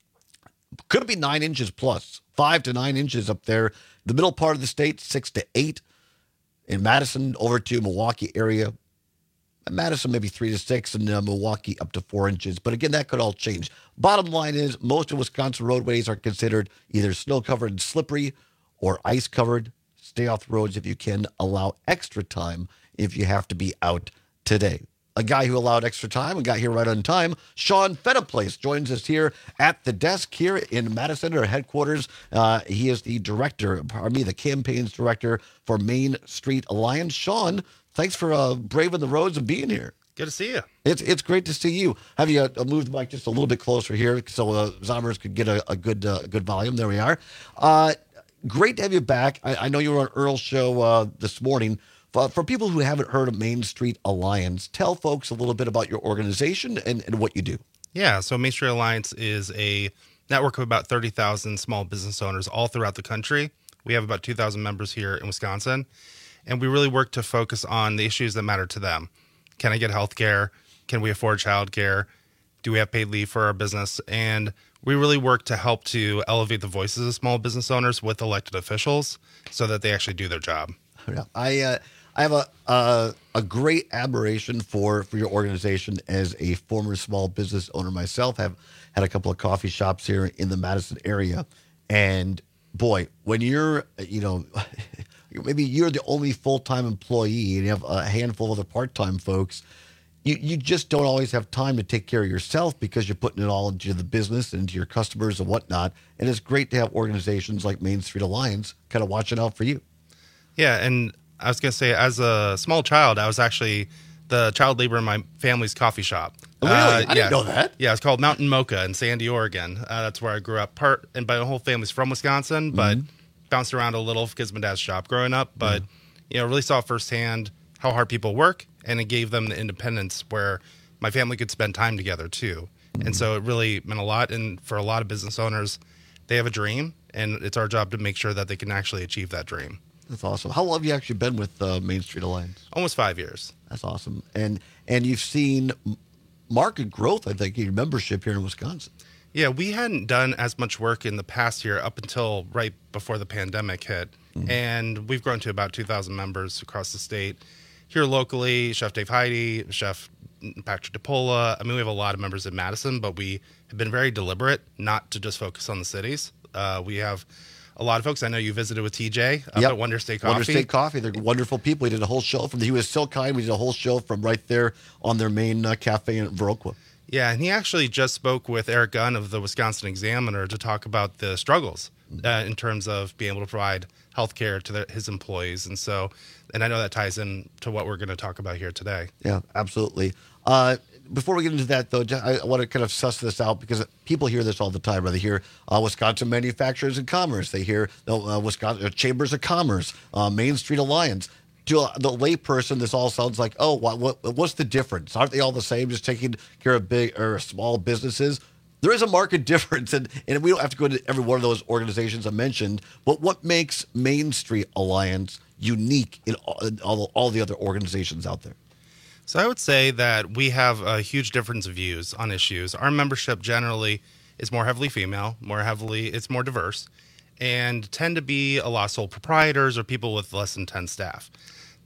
Could be nine inches plus, five to nine inches up there. The middle part of the state, six to eight. In Madison, over to Milwaukee area. Madison, maybe three to six, and uh, Milwaukee up to four inches. But again, that could all change. Bottom line is, most of Wisconsin roadways are considered either snow-covered and slippery or ice-covered. Stay off the roads if you can. Allow extra time if you have to be out today. A guy who allowed extra time and got here right on time, Sean Fettaplace, joins us here at the desk here in Madison, our headquarters. Uh, he is the director, pardon me, the campaigns director for Main Street Alliance. Sean, thanks for uh, braving the roads and being here. Good to see you. It's it's great to see you. Have you uh, moved the mic just a little bit closer here so uh, Zombers could get a, a good uh, good volume? There we are. Uh, great to have you back. I, I know you were on Earl's show uh, this morning. For, for people who haven't heard of Main Street Alliance, tell folks a little bit about your organization and, and what you do. Yeah, so Main Street Alliance is a network of about thirty thousand small business owners all throughout the country. We have about two thousand members here in Wisconsin, and we really work to focus on the issues that matter to them. Can I get health care? Can we afford child care? Do we have paid leave for our business? And we really work to help to elevate the voices of small business owners with elected officials so that they actually do their job. Yeah, I uh, I have a uh, a great admiration for, for your organization as a former small business owner myself. I've had a couple of coffee shops here in the Madison area. And boy, when you're, you know, maybe you're the only full-time employee and you have a handful of other part-time folks, you, you just don't always have time to take care of yourself because you're putting it all into the business and into your customers and whatnot. And it's great to have organizations like Main Street Alliance kind of watching out for you. Yeah, and I was going to say, as a small child, I was actually the child labor in my family's coffee shop. Oh, really? Uh, I yeah. didn't know that. Yeah, it's called Mountain Mocha in Sandy, Oregon. Uh, that's where I grew up. Part and my whole family's from Wisconsin, but Mhm. bounced around a little because my dad's shop growing up. But you know, really saw firsthand how hard people work, and it gave them the independence where my family could spend time together too. And so it really meant a lot. And for a lot of business owners, they have a dream, and it's our job to make sure that they can actually achieve that dream. That's awesome. How long have you actually been with uh, Main Street Alliance? Almost five years. That's awesome. And and you've seen market growth, I think, in your membership here in Wisconsin. Yeah, we hadn't done as much work in the past year up until right before the pandemic hit. Mm-hmm. And we've grown to about two thousand members across the state. Here locally, Chef Dave Heidi, Chef Patrick DePola. I mean, we have a lot of members in Madison, but we have been very deliberate not to just focus on the cities. Uh, we have a lot of folks. I know you visited with T J up Yep. at Wonder State Coffee. Wonder State Coffee. They're wonderful people. We did a whole show from the, he was so kind. We did a whole show from right there on their main uh, cafe in Viroqua. Yeah, and he actually just spoke with Eric Gunn of the Wisconsin Examiner to talk about the struggles uh, in terms of being able to provide health care to their, his employees. And so, and I know that ties in to what we're going to talk about here today. Yeah, absolutely. Uh, before we get into that, though, I, I want to kind of suss this out because people hear this all the time. They hear uh, Wisconsin Manufacturers and Commerce. They hear uh, Wisconsin uh, Chambers of Commerce, uh, Main Street Alliance. To uh, the layperson, this all sounds like, oh, what, what, what's the difference? Aren't they all the same, just taking care of big or small businesses? There is a market difference, and, and we don't have to go into every one of those organizations I mentioned, but what makes Main Street Alliance unique in all, in all, all the other organizations out there? So I would say that we have a huge difference of views on issues. Our membership generally is more heavily female, more heavily, it's more diverse, and tend to be a lot of sole proprietors or people with less than ten staff.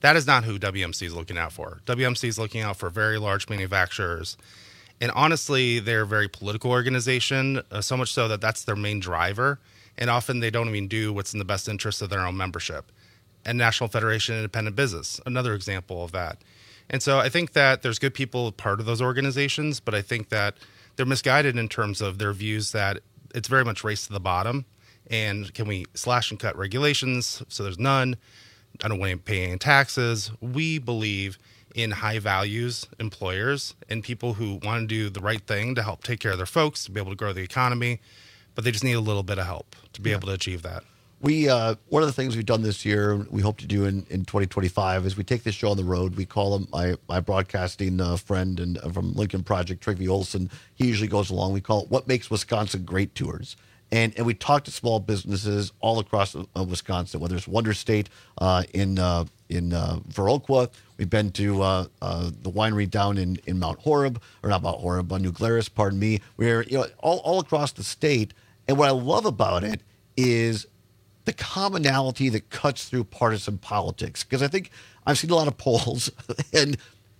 That is not who W M C is looking out for. W M C is looking out for very large manufacturers. And honestly, they're a very political organization, uh, so much so that that's their main driver. And often they don't even do what's in the best interest of their own membership. And National Federation of Independent Business, another example of that. And so I think that there's good people part of those organizations, but I think that they're misguided in terms of their views that it's very much race to the bottom. And can we slash and cut regulations so there's none? I don't want to pay any taxes. We believe in high values employers and people who want to do the right thing to help take care of their folks, to be able to grow the economy, but they just need a little bit of help to be yeah. able to achieve that. We uh, one of the things we've done this year, we hope to do in, in twenty twenty-five, is we take this show on the road. We call him my my broadcasting uh, friend and uh, from Lincoln Project, Trygve Olson. He usually goes along. We call it "What Makes Wisconsin Great" tours. And and we talk to small businesses all across uh, Wisconsin, whether it's Wonder State uh, in uh, in uh, Viroqua. We've been to uh, uh, the winery down in, in Mount Horeb, or not Mount Horeb, uh, New Glarus, pardon me. We're you know all, all across the state. And what I love about it is the commonality that cuts through partisan politics. Because I think I've seen a lot of polls, and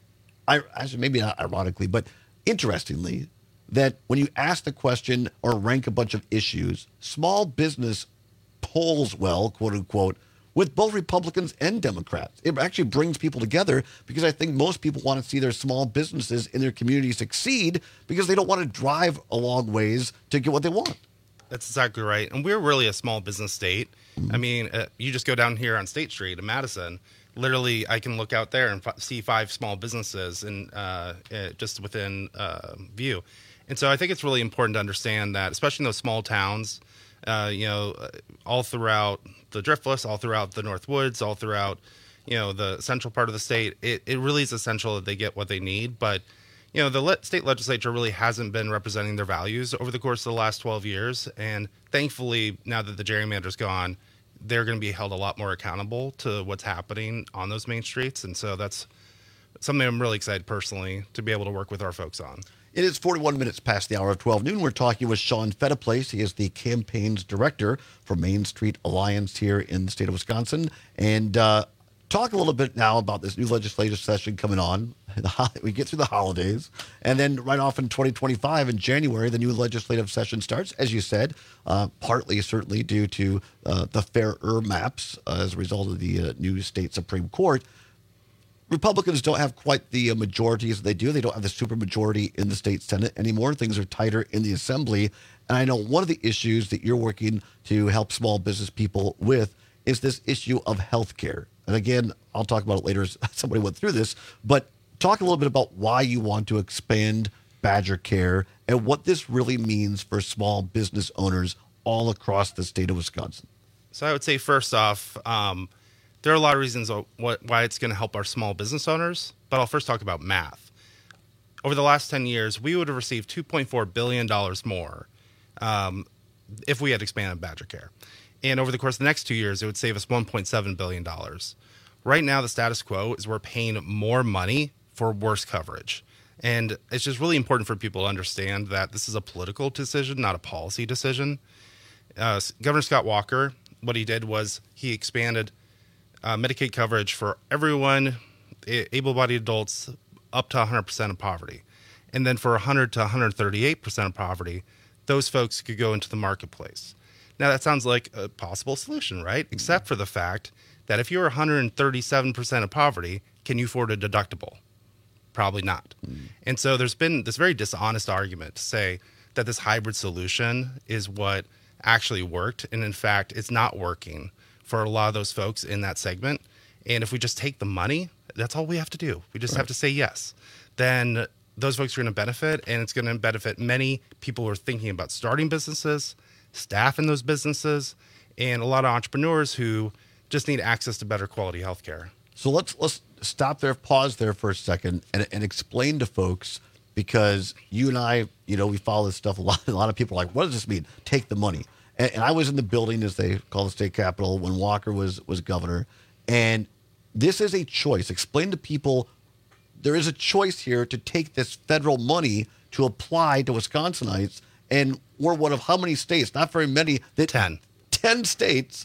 I actually maybe not ironically, but interestingly, that when you ask the question or rank a bunch of issues, small business polls well, quote unquote, with both Republicans and Democrats. It actually brings people together because I think most people want to see their small businesses in their community succeed because they don't want to drive a long ways to get what they want. That's exactly right. And we're really a small business state. Mm-hmm. I mean, uh, you just go down here on State Street in Madison. Literally, I can look out there and f- see five small businesses in, uh, uh, just within uh, view. And so I think it's really important to understand that, especially in those small towns, uh, you know, all throughout the Driftless, all throughout the North Woods, all throughout, you know, the central part of the state, it, it really is essential that they get what they need. But, you know, the le- state legislature really hasn't been representing their values over the course of the last twelve years. And thankfully, now that the gerrymander's gone, they're going to be held a lot more accountable to what's happening on those main streets. And so that's something I'm really excited personally to be able to work with our folks on. It is forty-one minutes past the hour of twelve noon. We're talking with Sean Fettiplace. He is the campaigns director for Main Street Alliance here in the state of Wisconsin. And uh, talk a little bit now about this new legislative session coming on. We get through the holidays. And then right off in twenty twenty-five, in January, the new legislative session starts, as you said, uh, partly certainly due to uh, the fairer maps uh, as a result of the uh, new state Supreme Court. Republicans don't have quite the uh, majorities that they do. They don't have the supermajority in the state Senate anymore. Things are tighter in the Assembly. And I know one of the issues that you're working to help small business people with is this issue of health care. And again, I'll talk about it later as somebody went through this, but talk a little bit about why you want to expand Badger Care and what this really means for small business owners all across the state of Wisconsin. So I would say first off, um, there are a lot of reasons why it's going to help our small business owners, but I'll first talk about math. Over the last ten years, we would have received two point four billion dollars more um, if we had expanded Badger Care. And over the course of the next two years, it would save us one point seven billion dollars. Right now, the status quo is we're paying more money for worse coverage. And it's just really important for people to understand that this is a political decision, not a policy decision. Uh, Governor Scott Walker, what he did was he expanded Uh, Medicaid coverage for everyone, able-bodied adults, up to one hundred percent of poverty. And then for one hundred to one hundred thirty-eight percent of poverty, those folks could go into the marketplace. Now, that sounds like a possible solution, right? Mm-hmm. Except for the fact that if you're one hundred thirty-seven percent of poverty, can you afford a deductible? Probably not. Mm-hmm. And so there's been this very dishonest argument to say that this hybrid solution is what actually worked. And in fact, it's not working for a lot of those folks in that segment. And if we just take the money, that's all we have to do. We just right. have to say yes. Then those folks are going to benefit, and it's going to benefit many people who are thinking about starting businesses, staff in those businesses, and a lot of entrepreneurs who just need access to better quality health care. So let's let's stop there, pause there for a second, and, and explain to folks, because you and I, you know, we follow this stuff a lot. A lot of people are like, what does this mean? Take the money. And, and I was in the building, as they call the state capitol, when Walker was was governor. And this is a choice. Explain to people there is a choice here to take this federal money to apply to Wisconsinites. And we're one of how many states? Not very many. That ten. ten states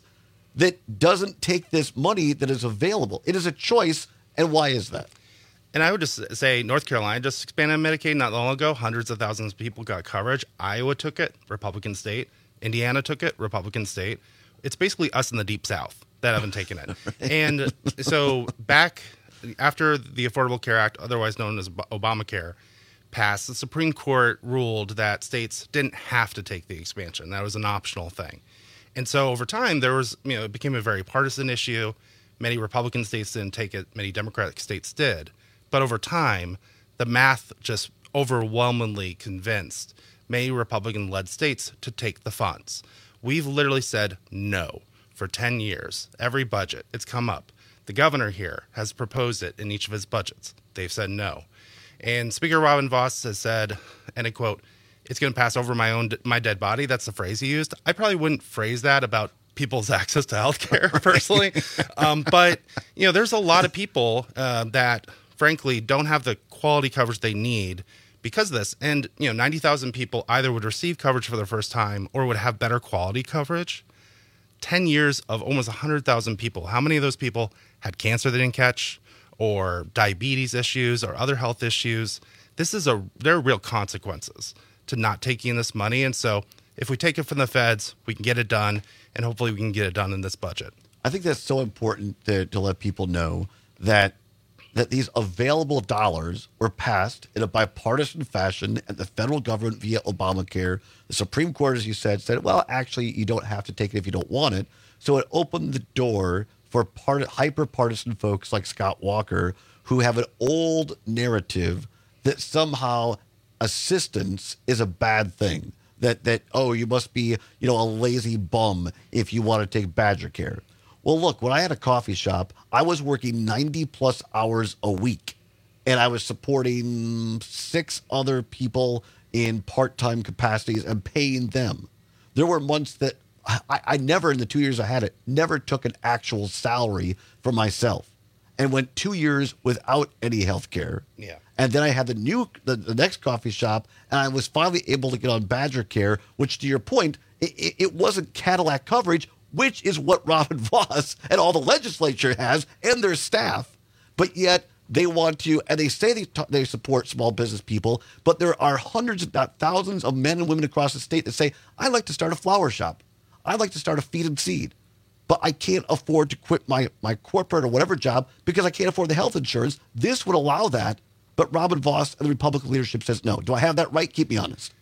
that doesn't take this money that is available. It is a choice, and why is that? And I would just say North Carolina just expanded Medicaid not long ago. Hundreds of thousands of people got coverage. Iowa took it, Republican state. Indiana took it, Republican state. It's basically us in the Deep South that haven't taken it. And so back after the Affordable Care Act, otherwise known as Obamacare, passed, the Supreme Court ruled that states didn't have to take the expansion. That was an optional thing. And so over time, there was, you know, it became a very partisan issue. Many Republican states didn't take it. Many Democratic states did. But over time, the math just overwhelmingly convinced many Republican-led states to take the funds. We've literally said no for ten years. Every budget, it's come up. The governor here has proposed it in each of his budgets. They've said no. And Speaker Robin Vos has said, and I quote, "It's going to pass over my own my dead body." That's the phrase he used. I probably wouldn't phrase that about people's access to health care personally. um, but, you know, there's a lot of people uh, that, frankly, don't have the quality coverage they need because of this. And, you know, ninety thousand people either would receive coverage for the first time or would have better quality coverage. ten years of almost one hundred thousand people. How many of those people had cancer they didn't catch, or diabetes issues, or other health issues? This is a, there are real consequences to not taking this money. And so if we take it from the feds, we can get it done, and hopefully we can get it done in this budget. I think that's so important to, to let people know that that these available dollars were passed in a bipartisan fashion at the federal government via Obamacare. The Supreme Court, as you said, said, well, actually, you don't have to take it if you don't want it. So it opened the door for part, hyper-partisan folks like Scott Walker, who have an old narrative that somehow assistance is a bad thing. That, that oh, you must be, you know, a lazy bum if you want to take Badger Care. Well, look, when I had a coffee shop, I was working ninety plus hours a week, and I was supporting six other people in part-time capacities and paying them. There were months that I, I never, in the two years I had it, never took an actual salary for myself, and went two years without any health care. Yeah. And then I had the new, the, the next coffee shop, and I was finally able to get on Badger Care, which, to your point, it, it, it wasn't Cadillac coverage, which is what Robin Vos and all the legislature has and their staff. But yet they want to, and they say they, t- they support small business people, but there are hundreds, if not thousands, of men and women across the state that say, I'd like to start a flower shop. I'd like to start a feed and seed, but I can't afford to quit my, my corporate or whatever job because I can't afford the health insurance. This would allow that, but Robin Vos and the Republican leadership says no. Do I have that right? Keep me honest.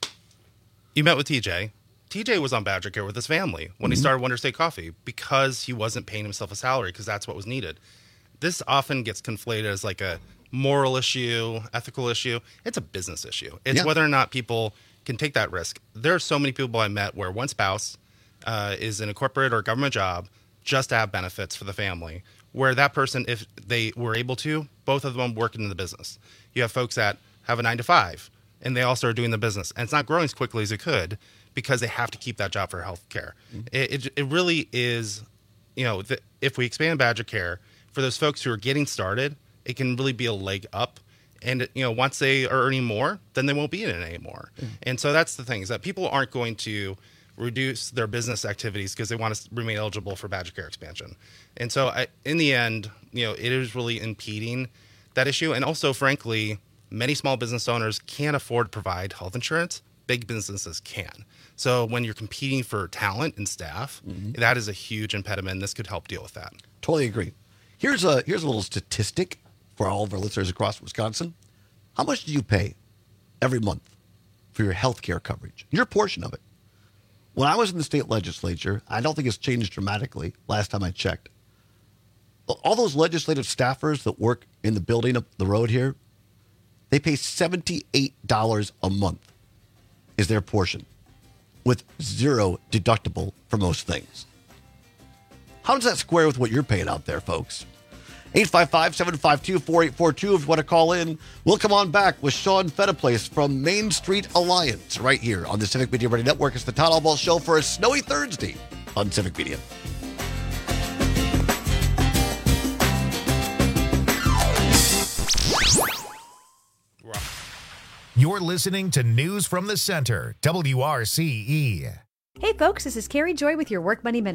You met with T J. T J was on Badger Care with his family when mm-hmm. he started Wonder State Coffee because he wasn't paying himself a salary because that's what was needed. This often gets conflated as like a moral issue, ethical issue. It's a business issue. It's yeah. whether or not people can take that risk. There are so many people I met where one spouse uh, is in a corporate or government job just to have benefits for the family, where that person, if they were able to, both of them work in the business. You have folks that have a nine to five and they also are doing the business, and it's not growing as quickly as it could because they have to keep that job for health care. Mm-hmm. It, it, it really is, you know, the, if we expand Badger Care, for those folks who are getting started, it can really be a leg up. And, you know, once they are earning more, then they won't be in it anymore. Mm-hmm. And so that's the thing, is that people aren't going to reduce their business activities because they want to remain eligible for Badger Care expansion. And so I, in the end, you know, it is really impeding that issue. And also, frankly, many small business owners can't afford to provide health insurance. Big businesses can. So when you're competing for talent and staff, mm-hmm. that is a huge impediment. This could help deal with that. Totally agree. Here's a here's a little statistic for all of our listeners across Wisconsin. How much do you pay every month for your health care coverage? Your portion of it. When I was in the state legislature, I don't think it's changed dramatically last time I checked. All those legislative staffers that work in the building up the road here, they pay seventy-eight dollars a month is their portion, with zero deductible for most things. How does that square with what you're paying out there, folks? eight five five, seven five two, four eight four two if you want to call in. We'll come on back with Sean Fettiplace from Main Street Alliance right here on the Civic Media Radio Network. It's the Todd Albaugh Show for a snowy Thursday on Civic Media. You're listening to News from the Center, W R C E. Hey folks, this is Carrie Joy with your Work Money Minute.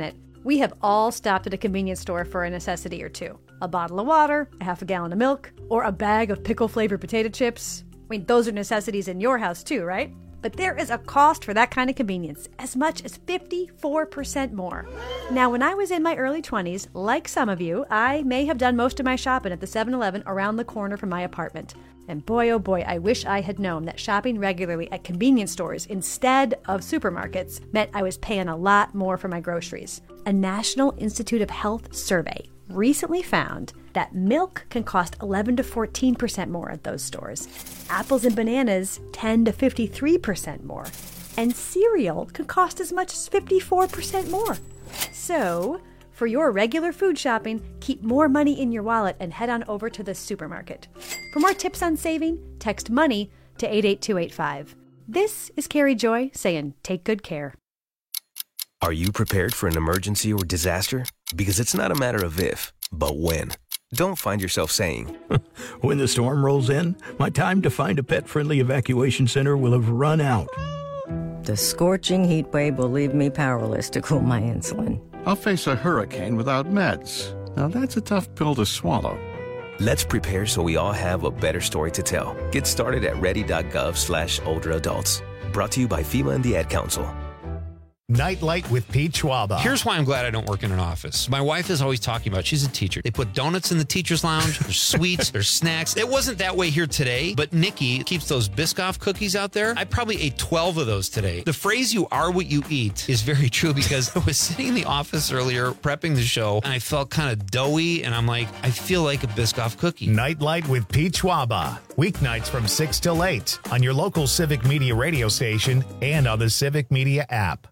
We have all stopped at a convenience store for a necessity or two. A bottle of water, a half a gallon of milk, or a bag of pickle-flavored potato chips. I mean, those are necessities in your house too, right? But there is a cost for that kind of convenience, as much as fifty-four percent more. Now, when I was in my early twenties, like some of you, I may have done most of my shopping at the seven eleven around the corner from my apartment. And boy, oh boy, I wish I had known that shopping regularly at convenience stores instead of supermarkets meant I was paying a lot more for my groceries. A National Institute of Health survey recently found that milk can cost eleven to fourteen percent more at those stores. Apples and bananas ten to fifty-three percent more. And cereal can cost as much as fifty-four percent more. So, for your regular food shopping, keep more money in your wallet and head on over to the supermarket. For more tips on saving, text MONEY to eight eight two eight five. This is Carrie Joy saying take good care. Are you prepared for an emergency or disaster? Because it's not a matter of if, but when. Don't find yourself saying, when the storm rolls in, my time to find a pet-friendly evacuation center will have run out. The scorching heat wave will leave me powerless to cool my insulin. I'll face a hurricane without meds. Now that's a tough pill to swallow. Let's prepare so we all have a better story to tell. Get started at ready.gov slash older adults. Brought to you by FEMA and the Ad Council. Nightlight with Pete Schwaba. Here's why I'm glad I don't work in an office. My wife is always talking about, she's a teacher. They put donuts in the teacher's lounge. There's sweets. There's snacks. It wasn't that way here today, but Nikki keeps those Biscoff cookies out there. I probably ate twelve of those today. The phrase you are what you eat is very true because I was sitting in the office earlier prepping the show and I felt kind of doughy and I'm like, I feel like a Biscoff cookie. Nightlight with Pete Schwaba. Weeknights from six till eight on your local Civic Media radio station and on the Civic Media app.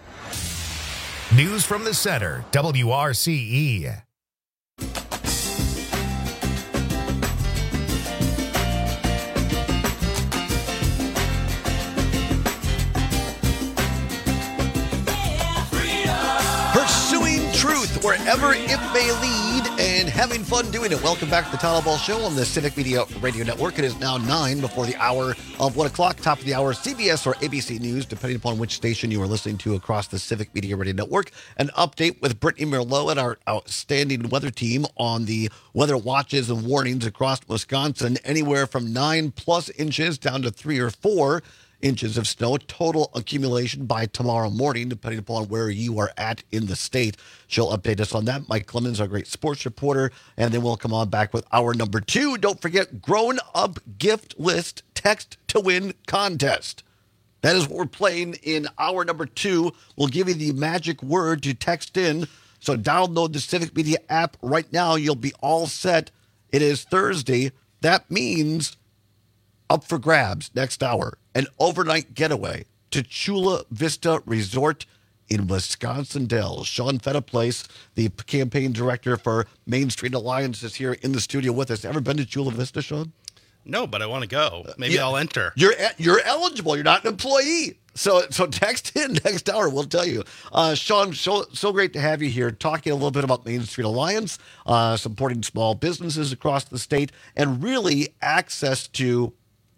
News from the Center, W R C E. Pursuing truth wherever it may lead and having fun doing it. Welcome back to the Tyler Ball Show on the Civic Media Radio Network. It is now nine before the hour of one o'clock. Top of the hour, C B S or A B C News, depending upon which station you are listening to across the Civic Media Radio Network. An update with Brittany Merlot and our outstanding weather team on the weather watches and warnings across Wisconsin. Anywhere from nine plus inches down to three or four inches of snow, total accumulation by tomorrow morning, depending upon where you are at in the state. She'll update us on that. Mike Clemens, our great sports reporter, and then we'll come on back with hour number two. Don't forget, Grown Up Gift List Text to Win contest. That is what we're playing in hour number two. We'll give you the magic word to text in. So download the Civic Media app right now. You'll be all set. It is Thursday. That means up for grabs next hour. An overnight getaway to Chula Vista Resort in Wisconsin Dells. Sean Fetta Place, the campaign director for Main Street Alliance, is here in the studio with us. Ever been to Chula Vista, Sean? No, but I want to go. Maybe Yeah. I'll enter. You're you're eligible. You're not an employee. So so text in next hour. We'll tell you. Uh, Sean, so, so great to have you here talking a little bit about Main Street Alliance, uh, supporting small businesses across the state, and really access to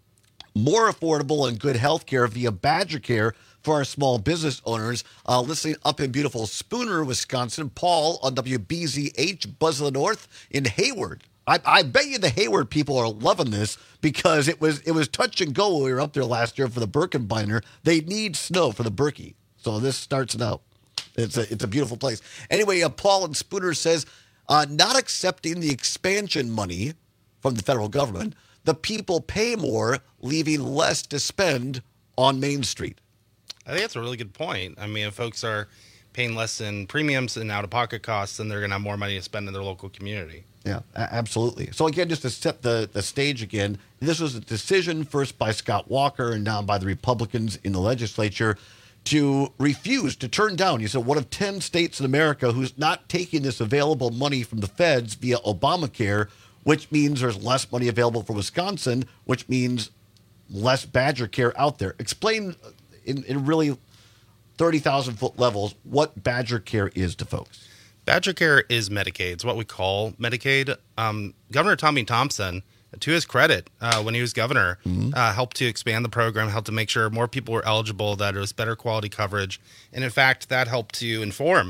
more affordable and good health care via Badger Care for our small business owners. Uh, listening up in beautiful Spooner, Wisconsin. Paul on W B Z H, Buzz of the North in Hayward. I, I bet you the Hayward people are loving this because it was it was touch and go when we were up there last year for the Birkenbinder. They need snow for the Berkey. So this starts now. It's a, it's a beautiful place. Anyway, uh, Paul and Spooner says, uh, not accepting the expansion money from the federal government, the people pay more, leaving less to spend on Main Street. I think that's a really good point. I mean, if folks are paying less in premiums and out-of-pocket costs, then they're going to have more money to spend in their local community. Yeah, a- absolutely. So again, just to set the, the stage again, this was a decision first by Scott Walker and now by the Republicans in the legislature to refuse, to turn down. You said one of ten states in America who's not taking this available money from the feds via Obamacare, which means there's less money available for Wisconsin, which means less Badger Care out there. Explain in, in really thirty thousand foot levels what Badger Care is to folks. Badger Care is Medicaid. It's what we call Medicaid. Um, Governor Tommy Thompson, to his credit, uh, when he was governor, mm-hmm. uh, helped to expand the program, helped to make sure more people were eligible, that it was better quality coverage. And in fact, that helped to inform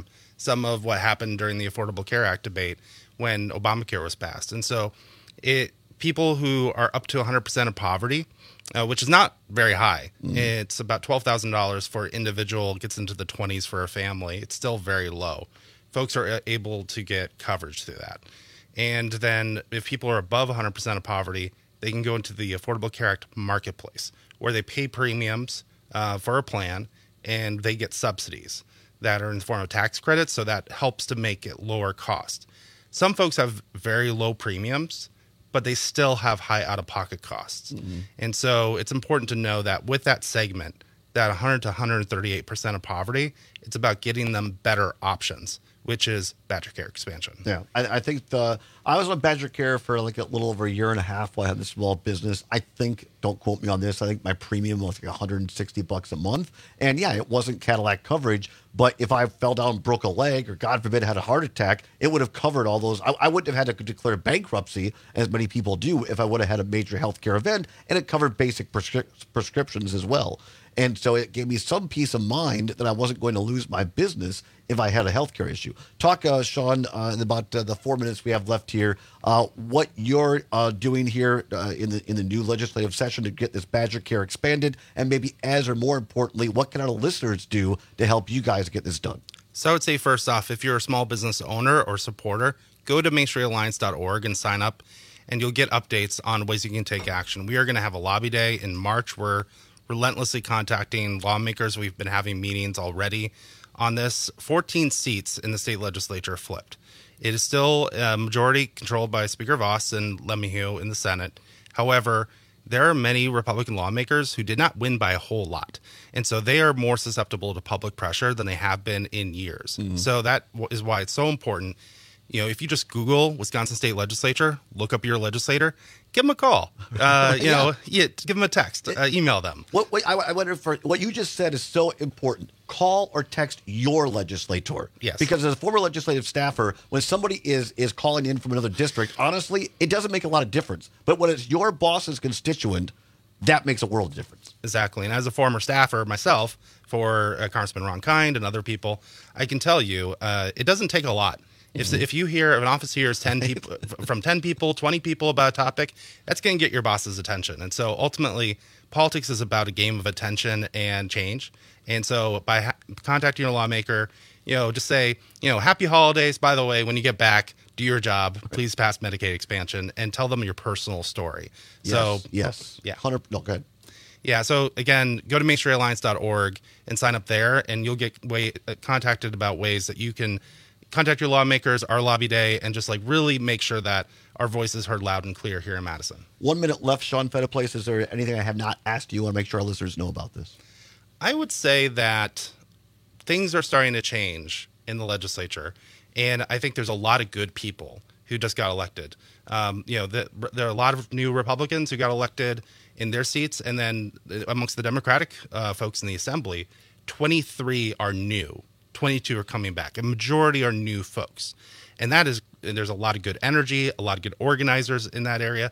some of what happened during the Affordable Care Act debate when Obamacare was passed. And so it people who are up to one hundred percent of poverty, uh, which is not very high. Mm. It's about twelve thousand dollars for an individual, gets into the twenties for a family. It's still very low. Folks are able to get coverage through that. And then if people are above one hundred percent of poverty, they can go into the Affordable Care Act marketplace where they pay premiums uh, for a plan and they get subsidies that are in the form of tax credits. So that helps to make it lower cost. Some folks have very low premiums, but they still have high out-of-pocket costs. Mm-hmm. And so it's important to know that with that segment, that one hundred to one hundred thirty-eight percent of poverty, it's about getting them better options, which is Badger Care expansion. Yeah, I, I think the I was on Badger Care for like a little over a year and a half while I had this small business. I think, don't quote me on this, I think my premium was like one hundred sixty bucks a month. And yeah, it wasn't Cadillac coverage, but if I fell down and broke a leg or God forbid had a heart attack, it would have covered all those. I, I wouldn't have had to declare bankruptcy, as many people do, if I would have had a major healthcare event, and it covered basic prescri- prescriptions as well. And so it gave me some peace of mind that I wasn't going to lose my business if I had a healthcare issue. Talk, uh, Sean, uh, in about uh, the four minutes we have left here, uh, what you're uh, doing here uh, in the in the new legislative session to get this Badger Care expanded, and maybe as or more importantly, what can our listeners do to help you guys get this done? So I would say first off, if you're a small business owner or supporter, go to main street alliance dot org and sign up, and you'll get updates on ways you can take action. We are going to have a lobby day in March. We're relentlessly contacting lawmakers. We've been having meetings already on this. fourteen seats in the state legislature flipped. It is still a majority controlled by Speaker Voss and LeMahieu in the Senate. However, there are many Republican lawmakers who did not win by a whole lot. And so they are more susceptible to public pressure than they have been in years. Mm-hmm. So that is why it's so important. You know, if you just Google Wisconsin State Legislature, look up your legislator, give them a call. Uh, you yeah. know, yeah, give them a text, uh, email them. What, what I, I wonder for what you just said is so important. Call or text your legislator. Yes. Because as a former legislative staffer, when somebody is is calling in from another district, honestly, it doesn't make a lot of difference. But when it's your boss's constituent, that makes a world of difference. Exactly. And as a former staffer myself for uh, Congressman Ron Kind and other people, I can tell you uh, it doesn't take a lot. If if you hear an office hears ten people from ten people, twenty people about a topic, that's going to get your boss's attention. And so ultimately, politics is about a game of attention and change. And so by ha- contacting your lawmaker, you know, just say, you know, happy holidays. By the way, when you get back, do your job. Please pass Medicaid expansion and tell them your personal story. Yes, so yes, yeah, hundred. No, go ahead. Yeah. So again, go to main street alliance dot org and sign up there, and you'll get way, uh, contacted about ways that you can contact your lawmakers, our lobby day, and just like really make sure that our voice is heard loud and clear here in Madison. One minute left, Sean Fetterplace. Is there anything I have not asked you? I want to make sure our listeners know about this. I would say that things are starting to change in the legislature, and I think there's a lot of good people who just got elected. Um, you know, the, there are a lot of new Republicans who got elected in their seats, and then amongst the Democratic uh, folks in the Assembly, twenty-three are new. twenty-two are coming back. A majority are new folks. And that is, and there's a lot of good energy, a lot of good organizers in that area.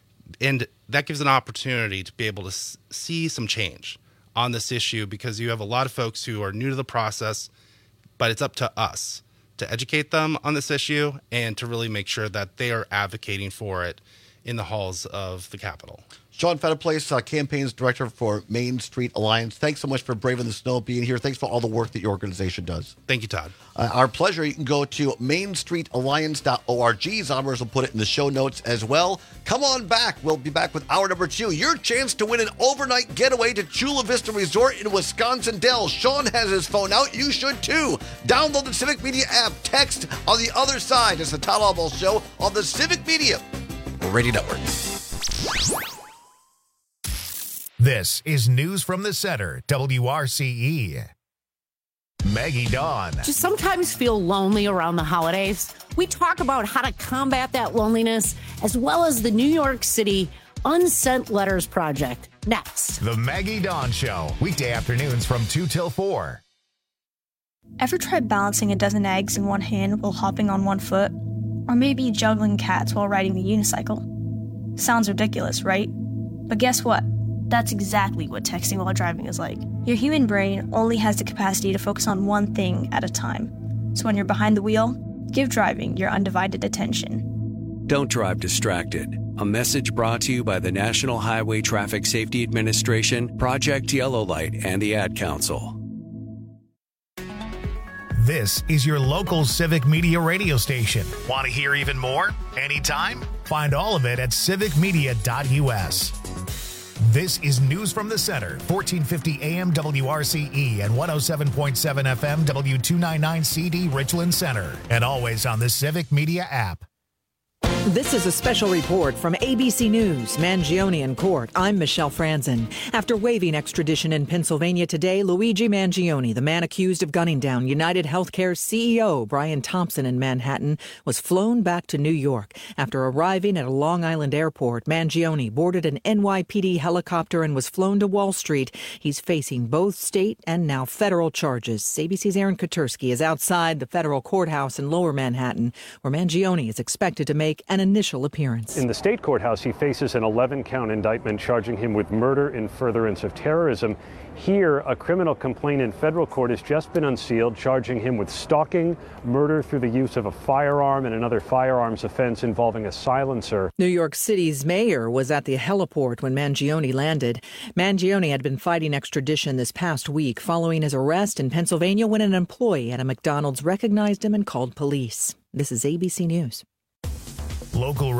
And that gives an opportunity to be able to s- see some change on this issue, because you have a lot of folks who are new to the process, but it's up to us to educate them on this issue and to really make sure that they are advocating for it in the halls of the Capitol. Sean Fetterplace, uh, campaigns director for Main Street Alliance. Thanks so much for braving the snow, being here. Thanks for all the work that your organization does. Thank you, Todd. Uh, our pleasure. You can go to main street alliance dot org. Zombers will put it in the show notes as well. Come on back. We'll be back with hour number two. Your chance to win an overnight getaway to Chula Vista Resort in Wisconsin Dells. Sean has his phone out. You should too. Download the Civic Media app. Text on the other side. It's the Todd Albaugh Show on the Civic Media Radio Network. This is News from the Center, W R C E. Maggie Dawn. Do you sometimes feel lonely around the holidays? We talk about how to combat that loneliness, as well as the New York City Unsent Letters Project. Next. The Maggie Dawn Show, weekday afternoons from two till four. Ever tried balancing a dozen eggs in one hand while hopping on one foot? Or maybe juggling cats while riding the unicycle? Sounds ridiculous, right? But guess what? That's exactly what texting while driving is like. Your human brain only has the capacity to focus on one thing at a time. So when you're behind the wheel, give driving your undivided attention. Don't drive distracted. A message brought to you by the National Highway Traffic Safety Administration, Project Yellow Light, and the Ad Council. This is your local Civic Media radio station. Want to hear even more? Anytime? Find all of it at civic media dot u s. This is News from the Center, fourteen fifty A M W R C E and one oh seven point seven F M W two ninety-nine C D Richland Center, and always on the Civic Media app. This is a special report from A B C News, Mangione in court. I'm Michelle Franzen. After waiving extradition in Pennsylvania today, Luigi Mangione, the man accused of gunning down United Healthcare C E O Brian Thompson in Manhattan, was flown back to New York. After arriving at a Long Island airport, Mangione boarded an N Y P D helicopter and was flown to Wall Street. He's facing both state and now federal charges. A B C's Aaron Katersky is outside the federal courthouse in Lower Manhattan, where Mangione is expected to make an initial appearance. In the state courthouse, he faces an eleven-count indictment charging him with murder in furtherance of terrorism. Here, a criminal complaint in federal court has just been unsealed, charging him with stalking, murder through the use of a firearm, and another firearms offense involving a silencer. New York City's mayor was at the heliport when Mangione landed. Mangione had been fighting extradition this past week following his arrest in Pennsylvania when an employee at a McDonald's recognized him and called police. This is A B C News. Local